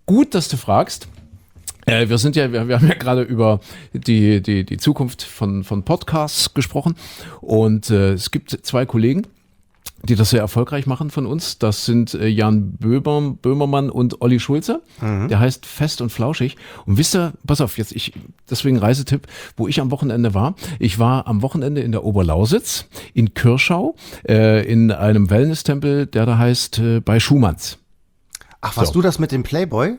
Gut, dass du fragst. Äh, wir sind ja, wir, wir haben ja gerade über die, die, die Zukunft von, von Podcasts gesprochen und äh, es gibt zwei Kollegen, die das sehr erfolgreich machen von uns. Das sind äh, Jan Böhmer, Böhmermann und Olli Schulze. Mhm. Der heißt Fest und Flauschig. Und wisst ihr, pass auf, jetzt ich, deswegen Reisetipp, wo ich am Wochenende war. Ich war am Wochenende in der Oberlausitz, in Kirschau, äh, in einem Wellness-Tempel, der da heißt äh, bei Schumanns. Ach, warst So. du das mit dem Playboy?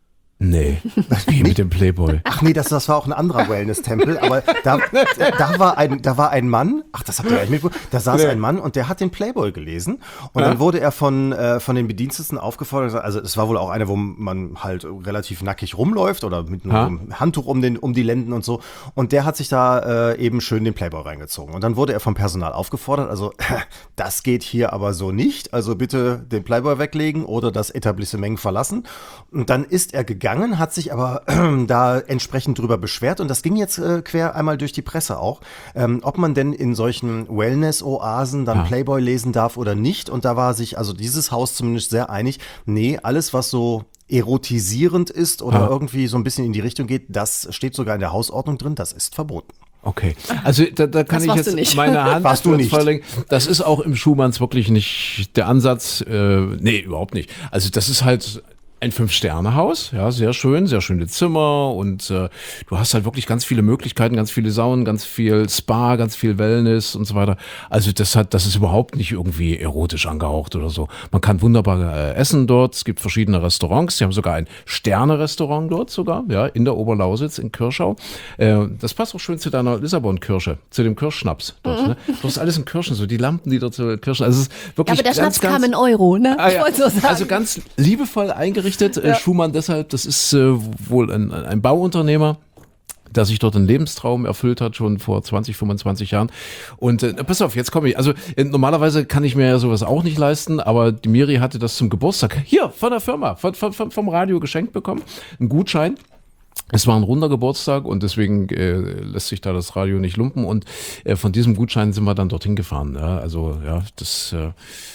Nee, wie mit dem Playboy. Ach nee, das, das war auch ein anderer Wellness-Tempel, aber da, da, war ein, da war ein Mann, ach, das habt ihr gar nicht mitbekommen, da saß Nee. ein Mann und der hat den Playboy gelesen und Ja. dann wurde er von, äh, von den Bediensteten aufgefordert, also es war wohl auch einer, wo man halt relativ nackig rumläuft oder mit Ha. einem Handtuch um, den, um die Lenden und so und der hat sich da äh, eben schön den Playboy reingezogen und dann wurde er vom Personal aufgefordert, also das geht hier aber so nicht, also bitte den Playboy weglegen oder das Etablissement verlassen und dann ist er gegangen, hat sich aber äh, da entsprechend drüber beschwert und das ging jetzt äh, quer einmal durch die Presse auch, ähm, ob man denn in solchen Wellness-Oasen dann Ja. Playboy lesen darf oder nicht und da war sich also dieses Haus zumindest sehr einig, nee, alles was so erotisierend ist oder Ja. irgendwie so ein bisschen in die Richtung geht, das steht sogar in der Hausordnung drin, das ist verboten. Okay, also da, da kann Das ich warst du jetzt nicht. meine Hand Warst du ins nicht. Feuer legen. Das ist auch im Schumanns wirklich nicht der Ansatz. Äh, nee, überhaupt nicht. Also das ist halt ein Fünf-Sterne-Haus, ja, sehr schön, sehr schöne Zimmer und äh, du hast halt wirklich ganz viele Möglichkeiten, ganz viele Saunen, ganz viel Spa, ganz viel Wellness und so weiter. Also das hat, das ist überhaupt nicht irgendwie erotisch angehaucht oder so. Man kann wunderbar äh, essen dort. Es gibt verschiedene Restaurants. Sie haben sogar ein Sterne-Restaurant dort sogar, ja, in der Oberlausitz in Kirschau. Äh, das passt auch schön zu deiner Lissabon-Kirsche, zu dem Kirschschnaps dort. Ne? Du hast alles in Kirschen, so die Lampen, die dort so Kirschen. Also es ist Ja, wirklich aber der ganz, Schnaps ganz, kam in Euro, ne? Ah, Ich ja. wollte so sagen. Also ganz liebevoll eingerichtet. Äh, Schumann deshalb, das ist äh, wohl ein, ein Bauunternehmer, der sich dort einen Lebenstraum erfüllt hat, schon vor zwanzig, fünfundzwanzig Jahren. Und äh, pass auf, jetzt komme ich. Also äh, normalerweise kann ich mir ja sowas auch nicht leisten, aber die Miri hatte das zum Geburtstag hier von der Firma, von, von, von, vom Radio geschenkt bekommen. Ein Gutschein. Es war ein runder Geburtstag und deswegen äh, lässt sich da das Radio nicht lumpen. Und äh, von diesem Gutschein sind wir dann dorthin gefahren. Ja, also ja, das... Äh,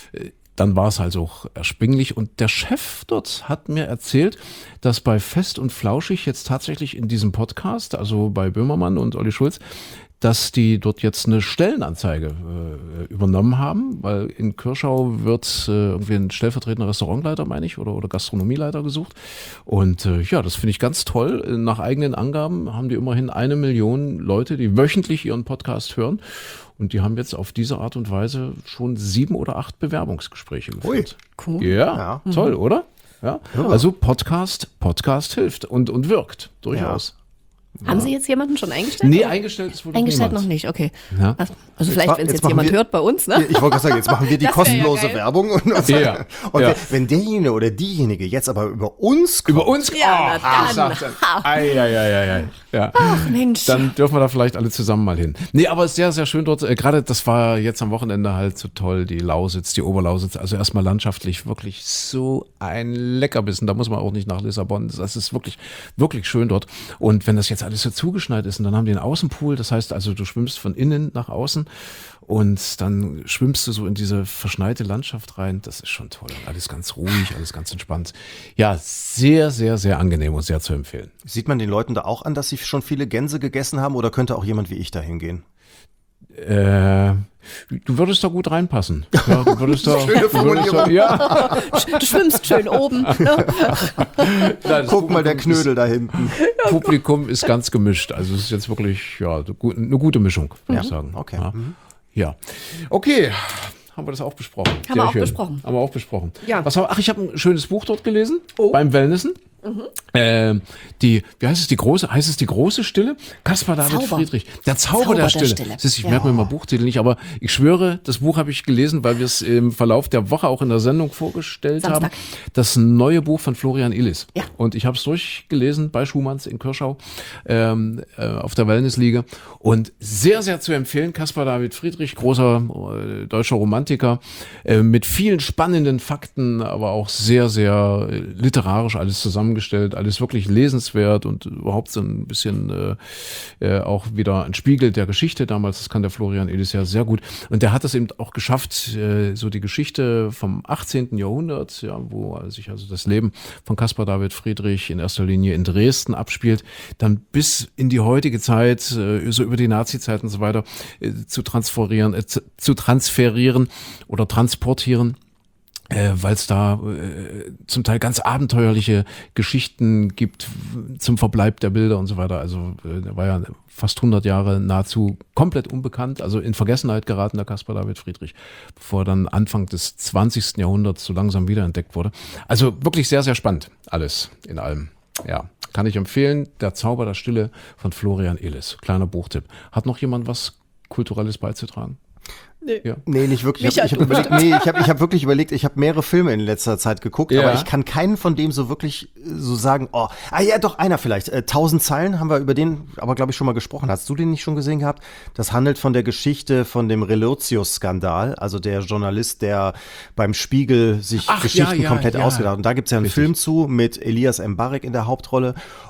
Dann war es halt auch erschwinglich und der Chef dort hat mir erzählt, dass bei Fest und Flauschig jetzt tatsächlich in diesem Podcast, also bei Böhmermann und Olli Schulz, dass die dort jetzt eine Stellenanzeige äh, übernommen haben, weil in Kirschau wird äh, irgendwie ein stellvertretender Restaurantleiter, meine ich, oder, oder Gastronomieleiter gesucht. Und äh, ja, das finde ich ganz toll. Nach eigenen Angaben haben die immerhin eine Million Leute, die wöchentlich ihren Podcast hören. Und die haben jetzt auf diese Art und Weise schon sieben oder acht Bewerbungsgespräche geführt. Cool. Ja, toll, oder? Ja. Also Podcast, Podcast hilft und, und wirkt durchaus. Haben Sie jetzt jemanden schon eingestellt? Nee, oder? eingestellt ist wohl noch Eingestellt niemand. noch nicht, okay. Ja. Also vielleicht, ma- wenn es jetzt jetzt machen jemand wir- hört bei uns, ne? Ich wollte gerade sagen, jetzt machen wir die Das wär ja kostenlose geil. Werbung. Und, und, Ja, und ja. Wenn, wenn derjenige oder diejenige jetzt aber über uns kommt, Über uns? Ja, na oh, dann. sagt er. Ei, ei, ei, ei, ei. Ja. Ach Mensch. Dann dürfen wir da vielleicht alle zusammen mal hin. Nee, aber es ist sehr, sehr schön dort. Äh, Gerade das war jetzt am Wochenende halt so toll, die Lausitz, die Oberlausitz. Also erstmal landschaftlich wirklich so ein Leckerbissen. Da muss man auch nicht nach Lissabon. Das ist wirklich, wirklich schön dort. Und wenn das jetzt alles so zugeschneit ist und dann haben die einen Außenpool, das heißt also, du schwimmst von innen nach außen und dann schwimmst du so in diese verschneite Landschaft rein. Das ist schon toll. Und alles ganz ruhig, alles ganz entspannt. Ja, sehr, sehr, sehr angenehm und sehr zu empfehlen. sieht man den Leuten da auch an, dass sie schon viele Gänse gegessen haben oder könnte auch jemand wie ich da hingehen? Äh, du würdest da gut reinpassen. Ja, du würdest da, Schöne du würdest da, Formulierung. ja. Du schwimmst schön oben. Ne? Nein, das Guck mal, der Publikum ist- Knödel da hinten. Publikum ist ganz gemischt. Also es ist jetzt wirklich ja, eine gu- eine gute Mischung, würde ich sagen. okay. Ja. ja. Okay. Haben wir das auch besprochen? Haben Sehr wir auch schön. besprochen. Haben wir auch besprochen. Ja. Was haben, ach, ich habe ein schönes Buch dort gelesen. Oh. Beim Wellnessen. Ähm, die, wie heißt es, die große, heißt es die große Stille? Kaspar David Zauber. Friedrich. Der Zauber, Zauber der der Stille. Stille. Siehst, ich Ja. merke mir mal Buchtitel nicht, aber ich schwöre, das Buch habe ich gelesen, weil wir es im Verlauf der Woche auch in der Sendung vorgestellt Samstag. haben. Das neue Buch von Florian Illis. Ja. Und ich habe es durchgelesen bei Schumanns in Kirschau ähm, äh, auf der Wellnessliga. Und sehr, sehr zu empfehlen. Caspar David Friedrich, großer äh, deutscher Romantiker, äh, mit vielen spannenden Fakten, aber auch sehr, sehr äh, literarisch alles zusammengestellt. zusammengestellt, alles wirklich lesenswert und überhaupt so ein bisschen äh, äh, auch wieder ein Spiegel der Geschichte damals, das kann der Florian Illies ja sehr gut. Und der hat es eben auch geschafft, äh, so die Geschichte vom achtzehnten Jahrhundert, ja, wo sich also das Leben von Caspar David Friedrich in erster Linie in Dresden abspielt, dann bis in die heutige Zeit, äh, so über die Nazi-Zeit und so weiter, äh, zu transferieren, äh, zu, zu transferieren oder transportieren. Äh, weil es da äh, zum Teil ganz abenteuerliche Geschichten gibt zum Verbleib der Bilder und so weiter. Also äh, der war ja fast hundert Jahre nahezu komplett unbekannt, also in Vergessenheit geraten, der Caspar David Friedrich, bevor er dann Anfang des zwanzigsten Jahrhunderts so langsam wiederentdeckt wurde. Also wirklich sehr, sehr spannend alles in allem. Ja, kann ich empfehlen. Der Zauber der Stille von Florian Illies. Kleiner Buchtipp. Hat noch jemand was Kulturelles beizutragen? Nee. Ja. nee, nicht wirklich. Ich habe hab überlegt, nee, ich hab, ich hab wirklich überlegt, ich habe mehrere Filme in letzter Zeit geguckt, Ja. aber ich kann keinen von dem so wirklich so sagen, oh, ah ja, doch, einer vielleicht. Äh, Tausend Zeilen haben wir über den, aber glaube ich schon mal gesprochen. Hast du den nicht schon gesehen gehabt? Das handelt von der Geschichte von dem Relotius-Skandal, also der Journalist, der beim Spiegel sich Ach, Geschichten ja, ja, komplett ja. ausgedacht hat. Und da gibt's ja einen Richtig. Film zu mit Elias Mbarek in der Hauptrolle.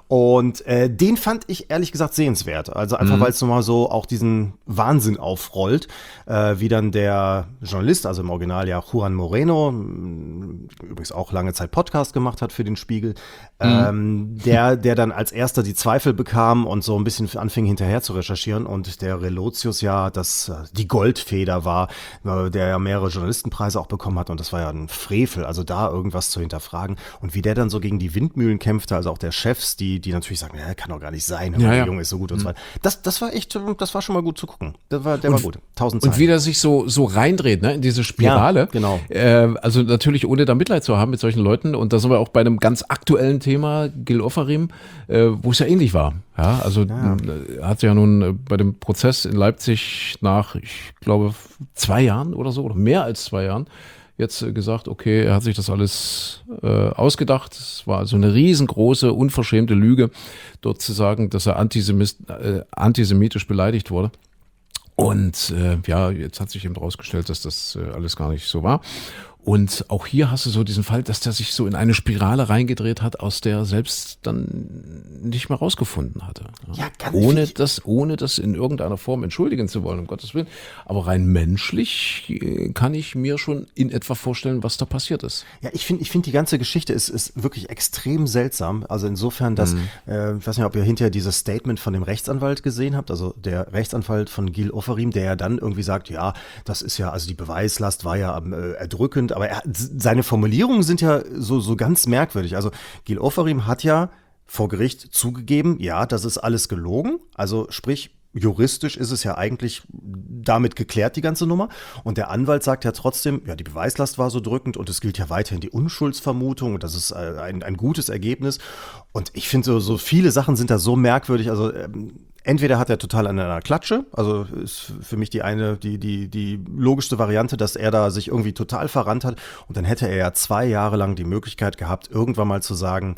Und äh, den fand ich ehrlich gesagt sehenswert. Also einfach, Mhm. weil es nochmal so auch diesen Wahnsinn aufrollt, äh, wie dann der Journalist, also im Original ja Juan Moreno, m, übrigens auch lange Zeit Podcast gemacht hat für den Spiegel, ähm, der, der dann als erster die Zweifel bekam und so ein bisschen anfing hinterher zu recherchieren und der Relotius ja das, äh, die Goldfeder war, äh, der ja mehrere Journalistenpreise auch bekommen hat und das war ja ein Frevel, also da irgendwas zu hinterfragen und wie der dann so gegen die Windmühlen kämpfte, also auch der Chefs, die, die natürlich sagen, ja, kann doch gar nicht sein, aber Ja, der ja. Junge ist so gut und so weiter. Das, das war echt, das war schon mal gut zu gucken. Das war, der war gut. Tausend Zeilen. Und wie der sich so, so reindreht, ne, in diese Spirale. Ja, genau. Äh, also natürlich ohne da Mitleid zu haben mit solchen Leuten. Und da sind wir auch bei einem ganz aktuellen Thema, Gil Ofarim, äh, wo es ja ähnlich war. Ja, also Ja. äh, hat ja nun äh, bei dem Prozess in Leipzig nach, ich glaube, zwei Jahren oder so, oder mehr als zwei Jahren, jetzt äh, gesagt, okay, er hat sich das alles äh, ausgedacht. Es war also eine riesengroße, unverschämte Lüge, dort zu sagen, dass er antisemit, äh, antisemitisch beleidigt wurde. Und äh, ja, jetzt hat sich eben herausgestellt, dass das äh, alles gar nicht so war. Und auch hier hast du so diesen Fall, dass der sich so in eine Spirale reingedreht hat, aus der er selbst dann nicht mehr rausgefunden hatte. Ja, ganz ohne viel. das, ohne das in irgendeiner Form entschuldigen zu wollen, um Gottes Willen. Aber rein menschlich äh, kann ich mir schon in etwa vorstellen, was da passiert ist. Ja, ich finde, ich finde die ganze Geschichte ist, ist wirklich extrem seltsam. Also insofern, dass, äh, ich weiß nicht, ob ihr hinterher dieses Statement von dem Rechtsanwalt gesehen habt, also der Rechtsanwalt von Gil Ofarim, der ja dann irgendwie sagt, ja, das ist ja, also die Beweislast war ja äh, erdrückend, aber er, seine Formulierungen sind ja so, so ganz merkwürdig. Also Gil Ofarim hat ja vor Gericht zugegeben, ja, das ist alles gelogen. Also sprich, juristisch ist es ja eigentlich damit geklärt, die ganze Nummer. Und der Anwalt sagt ja trotzdem, ja, die Beweislast war so drückend und es gilt ja weiterhin die Unschuldsvermutung und das ist äh, ein, ein gutes Ergebnis. Und ich finde, so, so viele Sachen sind da so merkwürdig. Also ähm, entweder hat er total an einer Klatsche, also ist für mich die eine, die, die, die logischste Variante, dass er da sich irgendwie total verrannt hat. Und dann hätte er ja zwei Jahre lang die Möglichkeit gehabt, irgendwann mal zu sagen,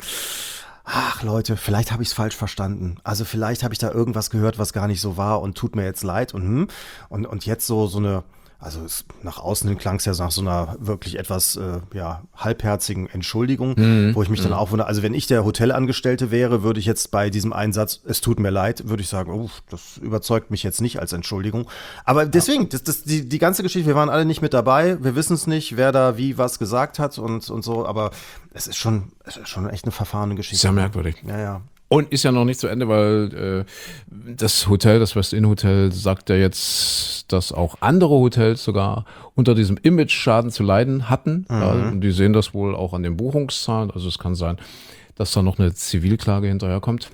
ach Leute, vielleicht habe ich es falsch verstanden. Also vielleicht habe ich da irgendwas gehört, was gar nicht so war und tut mir jetzt leid. Und, hm, und, und jetzt so, so eine, also es, nach außen hin klang es ja nach so einer wirklich etwas äh, ja, halbherzigen Entschuldigung, Mhm. wo ich mich dann auch wundere, also wenn ich der Hotelangestellte wäre, würde ich jetzt bei diesem Einsatz, es tut mir leid, würde ich sagen, oh, das überzeugt mich jetzt nicht als Entschuldigung. Aber deswegen, das, das, die, die ganze Geschichte, wir waren alle nicht mit dabei, wir wissen es nicht, wer da wie was gesagt hat und, und so, aber es ist schon, es ist schon echt eine verfahrene Geschichte. Sehr merkwürdig. Ja, ja. Und ist ja noch nicht zu Ende, weil äh, das Hotel, das West-Inn-Hotel, sagt ja jetzt, dass auch andere Hotels sogar unter diesem Image-Schaden zu leiden hatten. Mhm. Ja, und die sehen das wohl auch an den Buchungszahlen. Also es kann sein, dass da noch eine Zivilklage hinterherkommt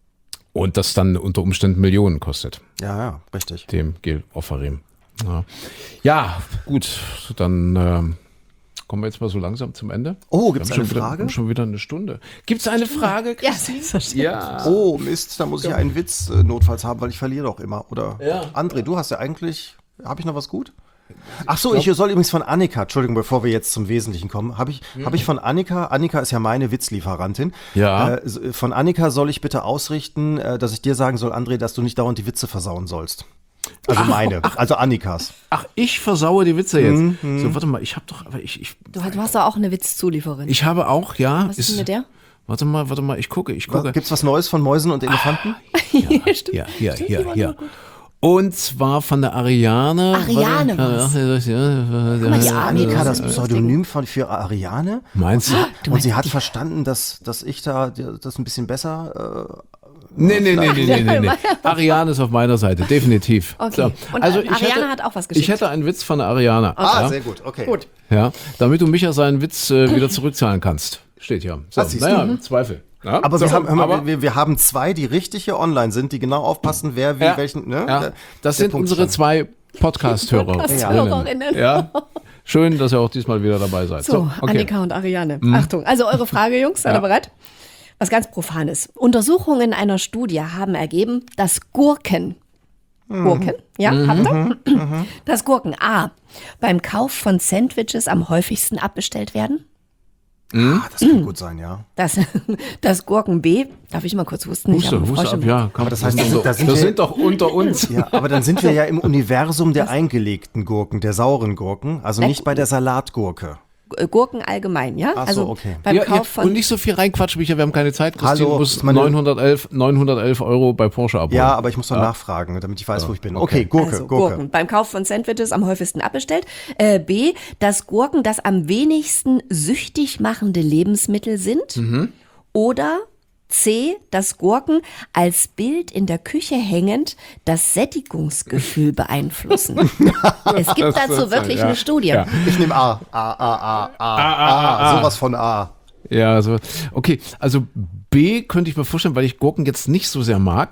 und das dann unter Umständen Millionen kostet, Ja, ja, richtig. dem Gil Ofarim. Ja. ja, gut, dann äh, kommen wir jetzt mal so langsam zum Ende. Oh, Wir gibt's haben eine schon wieder, Frage? haben schon wieder eine Stunde. Gibt's eine Frage? Ja, Christine? selbstverständlich. Ja. Oh, Mist, da muss ich ja einen Witz äh, notfalls haben, weil ich verliere doch immer. Oder Ja. André, du hast ja eigentlich, habe ich noch was gut? Ach so, ich soll übrigens von Annika, Entschuldigung, bevor wir jetzt zum Wesentlichen kommen, habe ich, hab ich von Annika, Annika ist ja meine Witzlieferantin. Ja. Äh, so- von Annika soll ich bitte ausrichten, äh, dass ich dir sagen soll, André, dass du nicht dauernd die Witze versauen sollst. Also meine, also Annikas. Ach, ich versaue die Witze jetzt. Mhm, So, warte mal, ich habe doch, aber ich, ich, Du, du hast doch auch eine Witzzulieferin. ich habe auch, ja. Was ist denn mit der? Warte mal, warte mal, ich gucke, ich gucke. Gibt's was Neues von Mäusen und Elefanten? Ja, Stimmt. hier, hier, Stimmt, hier, die waren hier. aber gut. Und zwar von der Ariane. Ariane Warte, mal, Ist die Annika das das Pseudonym von, für Ariane? Meinst du? Du Und sie meinst hat die- verstanden, dass, dass ich da das ein bisschen besser. Nee, nee, nee, nee, nee, nee, nee. Ariane ist auf meiner Seite, definitiv. Okay. Und also Ariane ich hätte, hat auch was Ich geschickt. hätte einen Witz von der Ariane. Äh, ah, ja? sehr gut, okay. Gut. Ja, damit du Micha seinen Witz äh, wieder zurückzahlen kannst. Steht hier. So, Ah, siehst naja, du. im Zweifel. Ja? Aber, so, wir, haben, hör mal, aber wir, wir haben zwei, die richtig hier online sind, die genau aufpassen, wer wie ja, welchen. Ne? ja, Der- das der sind Punkt unsere stand. zwei Podcast-Hörerinnen. Podcast-Hörerinnen. Ja, schön, dass ihr auch diesmal wieder dabei seid. So, okay. Annika und Ariane. Achtung, also eure Frage, Jungs, seid ihr Ja. bereit? Was ganz Profanes. Untersuchungen einer Studie haben ergeben, dass Gurken, Gurken, ja, habt ihr? Dass Gurken A, beim Kauf von Sandwiches am häufigsten abbestellt werden. Ah, das kann gut sein, ja. Dass, dass Gurken B, darf ich mal kurz husten? Ich habe Huste, einen Huste Frosch ab, im- ja. Komm, Aber das heißt, sind da doch- sind- da sind das wir- sind doch unter uns. Ja, aber dann sind wir ja im Universum der eingelegten Gurken, der sauren Gurken, also nicht bei der Salatgurke. Gurken allgemein, ja? Ach so, also okay. beim Ja, Kauf ja, von und nicht so viel reinquatschen, Micha, wir haben keine Zeit. Christine Hallo, muss ist meine- neunhundertelf, neunhundertelf Euro bei Porsche abholen. Ja, aber ich muss doch nachfragen, damit ich weiß, wo ich bin. Okay, okay. Gurke, Also Gurke. Gurken. Beim Kauf von Sandwiches am häufigsten abbestellt. Äh, B, dass Gurken das am wenigsten süchtig machende Lebensmittel sind. Mhm. Oder C, dass Gurken als Bild in der Küche hängend das Sättigungsgefühl beeinflussen. Es gibt Das dazu ist- wirklich ja. eine Studie. Ja. Ich nehme A. A, A, A, A, A, sowas von A. Ja, also, okay, also B könnte ich mir vorstellen, weil ich Gurken jetzt nicht so sehr mag.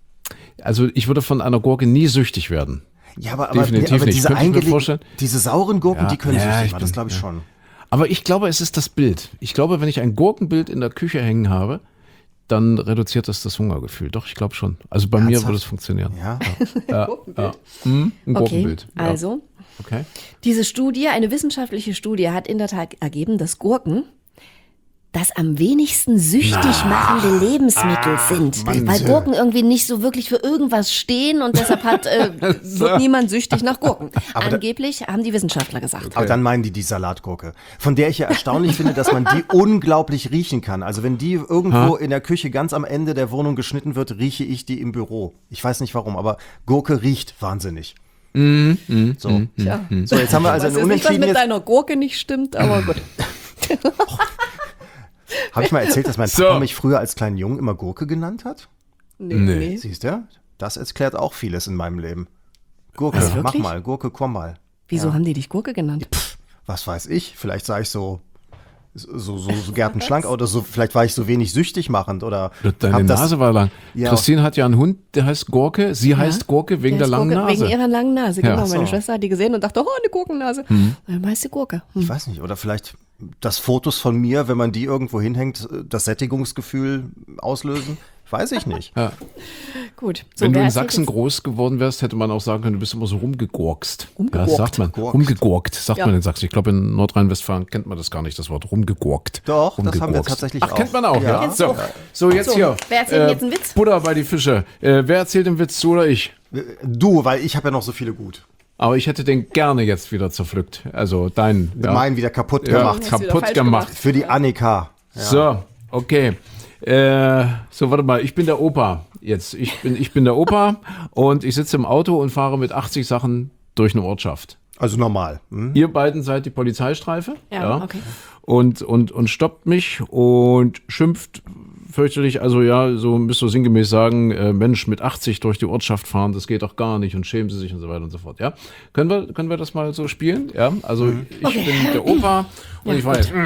Also ich würde von einer Gurke nie süchtig werden. Ja, aber, aber, Definitiv aber nicht. diese Könnte ich mir eingelegten, vorstellen. diese sauren Gurken, Ja. die können Ja, süchtig ich machen, das bin- glaube ich ja. schon. Aber ich glaube, es ist das Bild. Ich glaube, wenn ich ein Gurkenbild in der Küche hängen habe, dann reduziert das das Hungergefühl. Doch, ich glaube schon. Also bei mir Ernsthaft? würde es funktionieren. Ja. Ja, ja. Hm, ein Okay, Gurkenbild. Ja. also Okay. diese Studie, eine wissenschaftliche Studie, hat in der Tat ergeben, dass Gurken das am wenigsten süchtig machende Lebensmittel sind. Mann. Weil Gurken irgendwie nicht so wirklich für irgendwas stehen und deshalb hat, äh, wird niemand süchtig nach Gurken. Aber da- Angeblich haben die Wissenschaftler gesagt. Aber dann meinen die die Salatgurke, von der ich ja erstaunlich finde, dass man die unglaublich riechen kann. Also wenn die irgendwo in der Küche ganz am Ende der Wohnung geschnitten wird, rieche ich die im Büro. Ich weiß nicht warum, aber Gurke riecht wahnsinnig. So. Tja. So, jetzt haben wir also Ich eine weiß nicht, was Unentschieden. mit Jetzt deiner Gurke nicht stimmt, aber gut. habe ich mal erzählt, dass mein So. Papa mich früher als kleinen Jungen immer Gurke genannt hat. Nee, Nee. nee. Siehst du? Das erklärt auch vieles in meinem Leben. Gurke, Was, mach wirklich? mal, Gurke, komm mal. Wieso haben die dich Gurke genannt? Was weiß ich? Vielleicht sah ich so so, so, so gärtenschlank oder so. Vielleicht war ich so wenig süchtig machend oder Deine hab das- Nase war lang. Ja. Christine hat ja einen Hund, der heißt Gurke. Sie heißt Gurke wegen der, ist langen Gurke, Nase. Wegen ihrer langen Nase, Ja. genau. Ach so. Meine Schwester hat die gesehen und dachte, oh, eine Gurkennase. Hm. Dann heißt sie Gurke. Hm. Ich weiß nicht, oder vielleicht, dass Fotos von mir, wenn man die irgendwo hinhängt, das Sättigungsgefühl auslösen? Weiß ich nicht. Ja. Gut. So, Wenn du wer in erzählt Sachsen jetzt- groß geworden wärst, hätte man auch sagen können, du bist immer so rumgegurkst. Rumgegurkt. Ja, sagt man. Gurkt. Rumgegurkt, sagt Ja. man in Sachsen. Ich glaube, in Nordrhein-Westfalen kennt man das gar nicht, das Wort rumgegurkt. Doch, das haben wir Rumgegurkt. tatsächlich Ach, auch. kennt man auch, ja. Ja. Kennst So, du auch. so, jetzt So, hier. wer erzählt jetzt einen Witz? Butter bei die Fische. Äh, wer erzählt den Witz, du oder ich? Du, weil ich habe ja noch so viele gut. Aber ich hätte den gerne jetzt wieder zerpflückt. Also dein. Ja, Meinen wieder kaputt ja, gemacht. Hast du wieder kaputt falsch gemacht. gemacht. Für die Annika. So, okay. Äh, so, warte mal, ich bin der Opa jetzt. Ich bin, ich bin der Opa und ich sitze im Auto und fahre mit achtzig Sachen durch eine Ortschaft. Also normal. Hm? Ihr beiden seid die Polizeistreife. Ja, okay. Und, und, und stoppt mich und schimpft fürchterlich, also ja, so müsst ihr sinngemäß sagen, äh, Mensch, mit achtzig durch die Ortschaft fahren, das geht doch gar nicht und schämen sie sich und so weiter und so fort, ja. Können wir, können wir das mal so spielen? Ja, also ich Okay. bin der Opa und ich weiß.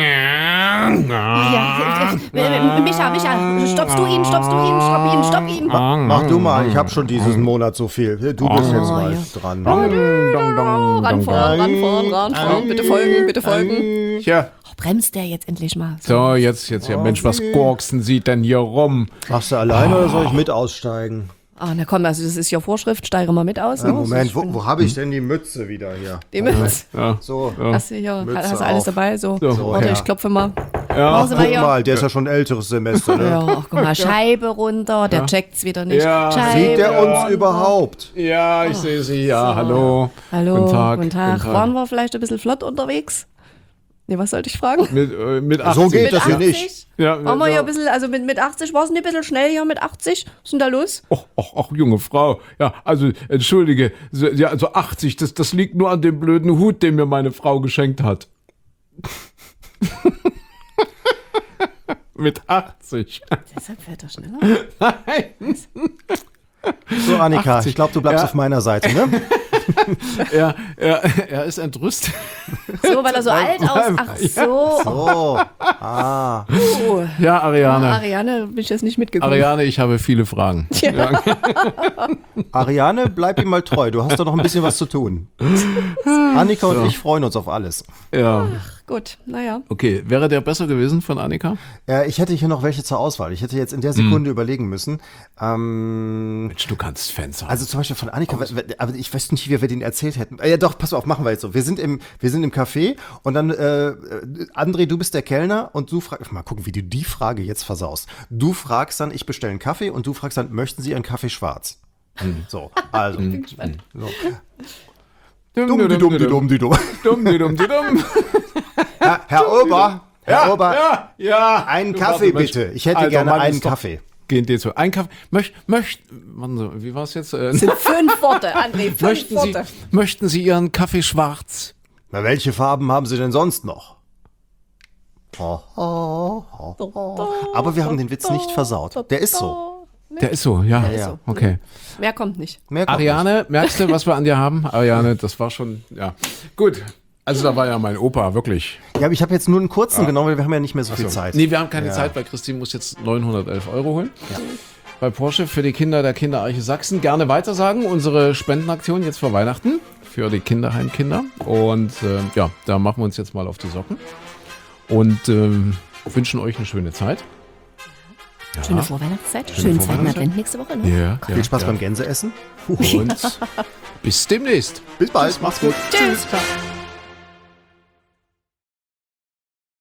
Ja, äh, Micha, Micha, stoppst du ihn, stoppst du ihn, stopp ihn, stopp ihn. Mach du mal, ich habe schon diesen Monat so viel. Du bist jetzt mal dran. Ranfahren, ranfahren, ranfahren. Bitte folgen, bitte folgen. Tja, Oh, bremst der jetzt endlich mal. so, jetzt, jetzt, ja, Mensch, was gorksen Sie denn hier rum? Machst du alleine oder soll ich mit aussteigen? Ah, na komm, also das ist ja Vorschrift, steige mal mit aus. Ja, Ne? Moment, wo, wo habe ich denn die Mütze wieder hier? Die Mütze. Ja, So, Hast du hier, Mütze hast du alles auf. dabei? So, So, warte, ja. ich klopfe mal. ja. Machen Sie mal guck hier. mal, der ist ja schon ein älteres Semester. Ne? Ja, ach, guck mal, Scheibe runter, der checkt's wieder nicht. Ja. Scheibe Sieht der uns runter. überhaupt? Ja, ich sehe Sie, ja, hallo. Hallo, Guten Tag. guten Tag. Guten Tag. Waren wir vielleicht ein bisschen flott unterwegs? Nee, was sollte ich fragen? Mit, äh, mit achtzig. So geht Mit das hier achtzig? nicht. Ja, Waren wir ja. hier ein bisschen, also mit, mit achtzig war es nicht ein bisschen schnell hier mit achtzig? Was ist denn da los? Och, och, och, junge Frau. Ja, also, entschuldige. So, ja, also achtzig, das, das liegt nur an dem blöden Hut, den mir meine Frau geschenkt hat. Mit achtzig. Deshalb fährt er schneller. Nein. So, Annika, achtzig. ich glaube, du bleibst Ja. auf meiner Seite, ne? Er, er, er ist entrüstet. So, weil er so alt aus. Ach so. Oh, ah. Oh. Ja, Ariane. Ariane bin ich jetzt nicht mitgekommen. Ariane, ich habe viele Fragen. Ja. Ariane, bleib ihm mal treu. Du hast doch noch ein bisschen was zu tun. Annika und ich freuen uns auf alles. Ja. Gut, naja. Okay, wäre der besser gewesen von Annika? Äh, ich hätte hier noch welche zur Auswahl. Ich hätte jetzt in der Sekunde überlegen müssen. Ähm, Mensch, du kannst Fans haben. also zum Beispiel von Annika, aber ich weiß nicht, wie wir den erzählt hätten. Äh, ja doch, pass auf, machen wir jetzt so. Wir sind im, wir sind im Café und dann, äh, André, du bist der Kellner und du fragst, mal gucken, wie du die Frage jetzt versaust. Du fragst dann, ich bestelle einen Kaffee und du fragst dann, möchten Sie einen Kaffee schwarz? So, also. Bin gespannt. So. Dumm, die dumm, die dumm, die dumm. Dumm, die dumm, die dumm. Herr, Herr Ober, Herr Ober, Ja, ja. einen Du, Kaffee warte, Mensch. bitte. Ich hätte Alter, gerne Mann, einen ist doch- Kaffee. Gehen dir zu. Ein Kaffee. Möcht, möcht, warten Sie, wie war es jetzt? Äh, Sind fünf Worte, André, fünf möchten, Sie, Worte. möchten Sie Ihren Kaffee schwarz? Na, welche Farben haben Sie denn sonst noch? Oh, oh, oh. Aber wir haben den Witz nicht versaut. Der ist so. Der ist so, ja. ist so. Okay. Mehr kommt nicht. Mehr kommt Ariane, merkst du, was wir an dir haben? Ariane, das war schon, ja. Gut. Also da war ja mein Opa, wirklich. nicht. Ja, aber ich habe jetzt nur einen kurzen genommen, weil wir haben ja nicht mehr so viel Zeit. Nee, wir haben keine Ja. Zeit, weil Christine muss jetzt neunhundertelf Euro holen. Bei Porsche für die Kinder der Kinderarche Sachsen. Gerne weitersagen. Unsere Spendenaktion jetzt vor Weihnachten für die Kinderheimkinder. Und äh, ja, da machen wir uns jetzt mal auf die Socken. Und ähm, wünschen euch eine schöne Zeit. Ja. Schöne Vorweihnachtszeit. Schönen zweiten Advent nächste Woche. Ne? Ja, Viel Spaß ja. beim Gänseessen. Und bis demnächst. Bis bald. Macht's gut. Tschüss. Ciao.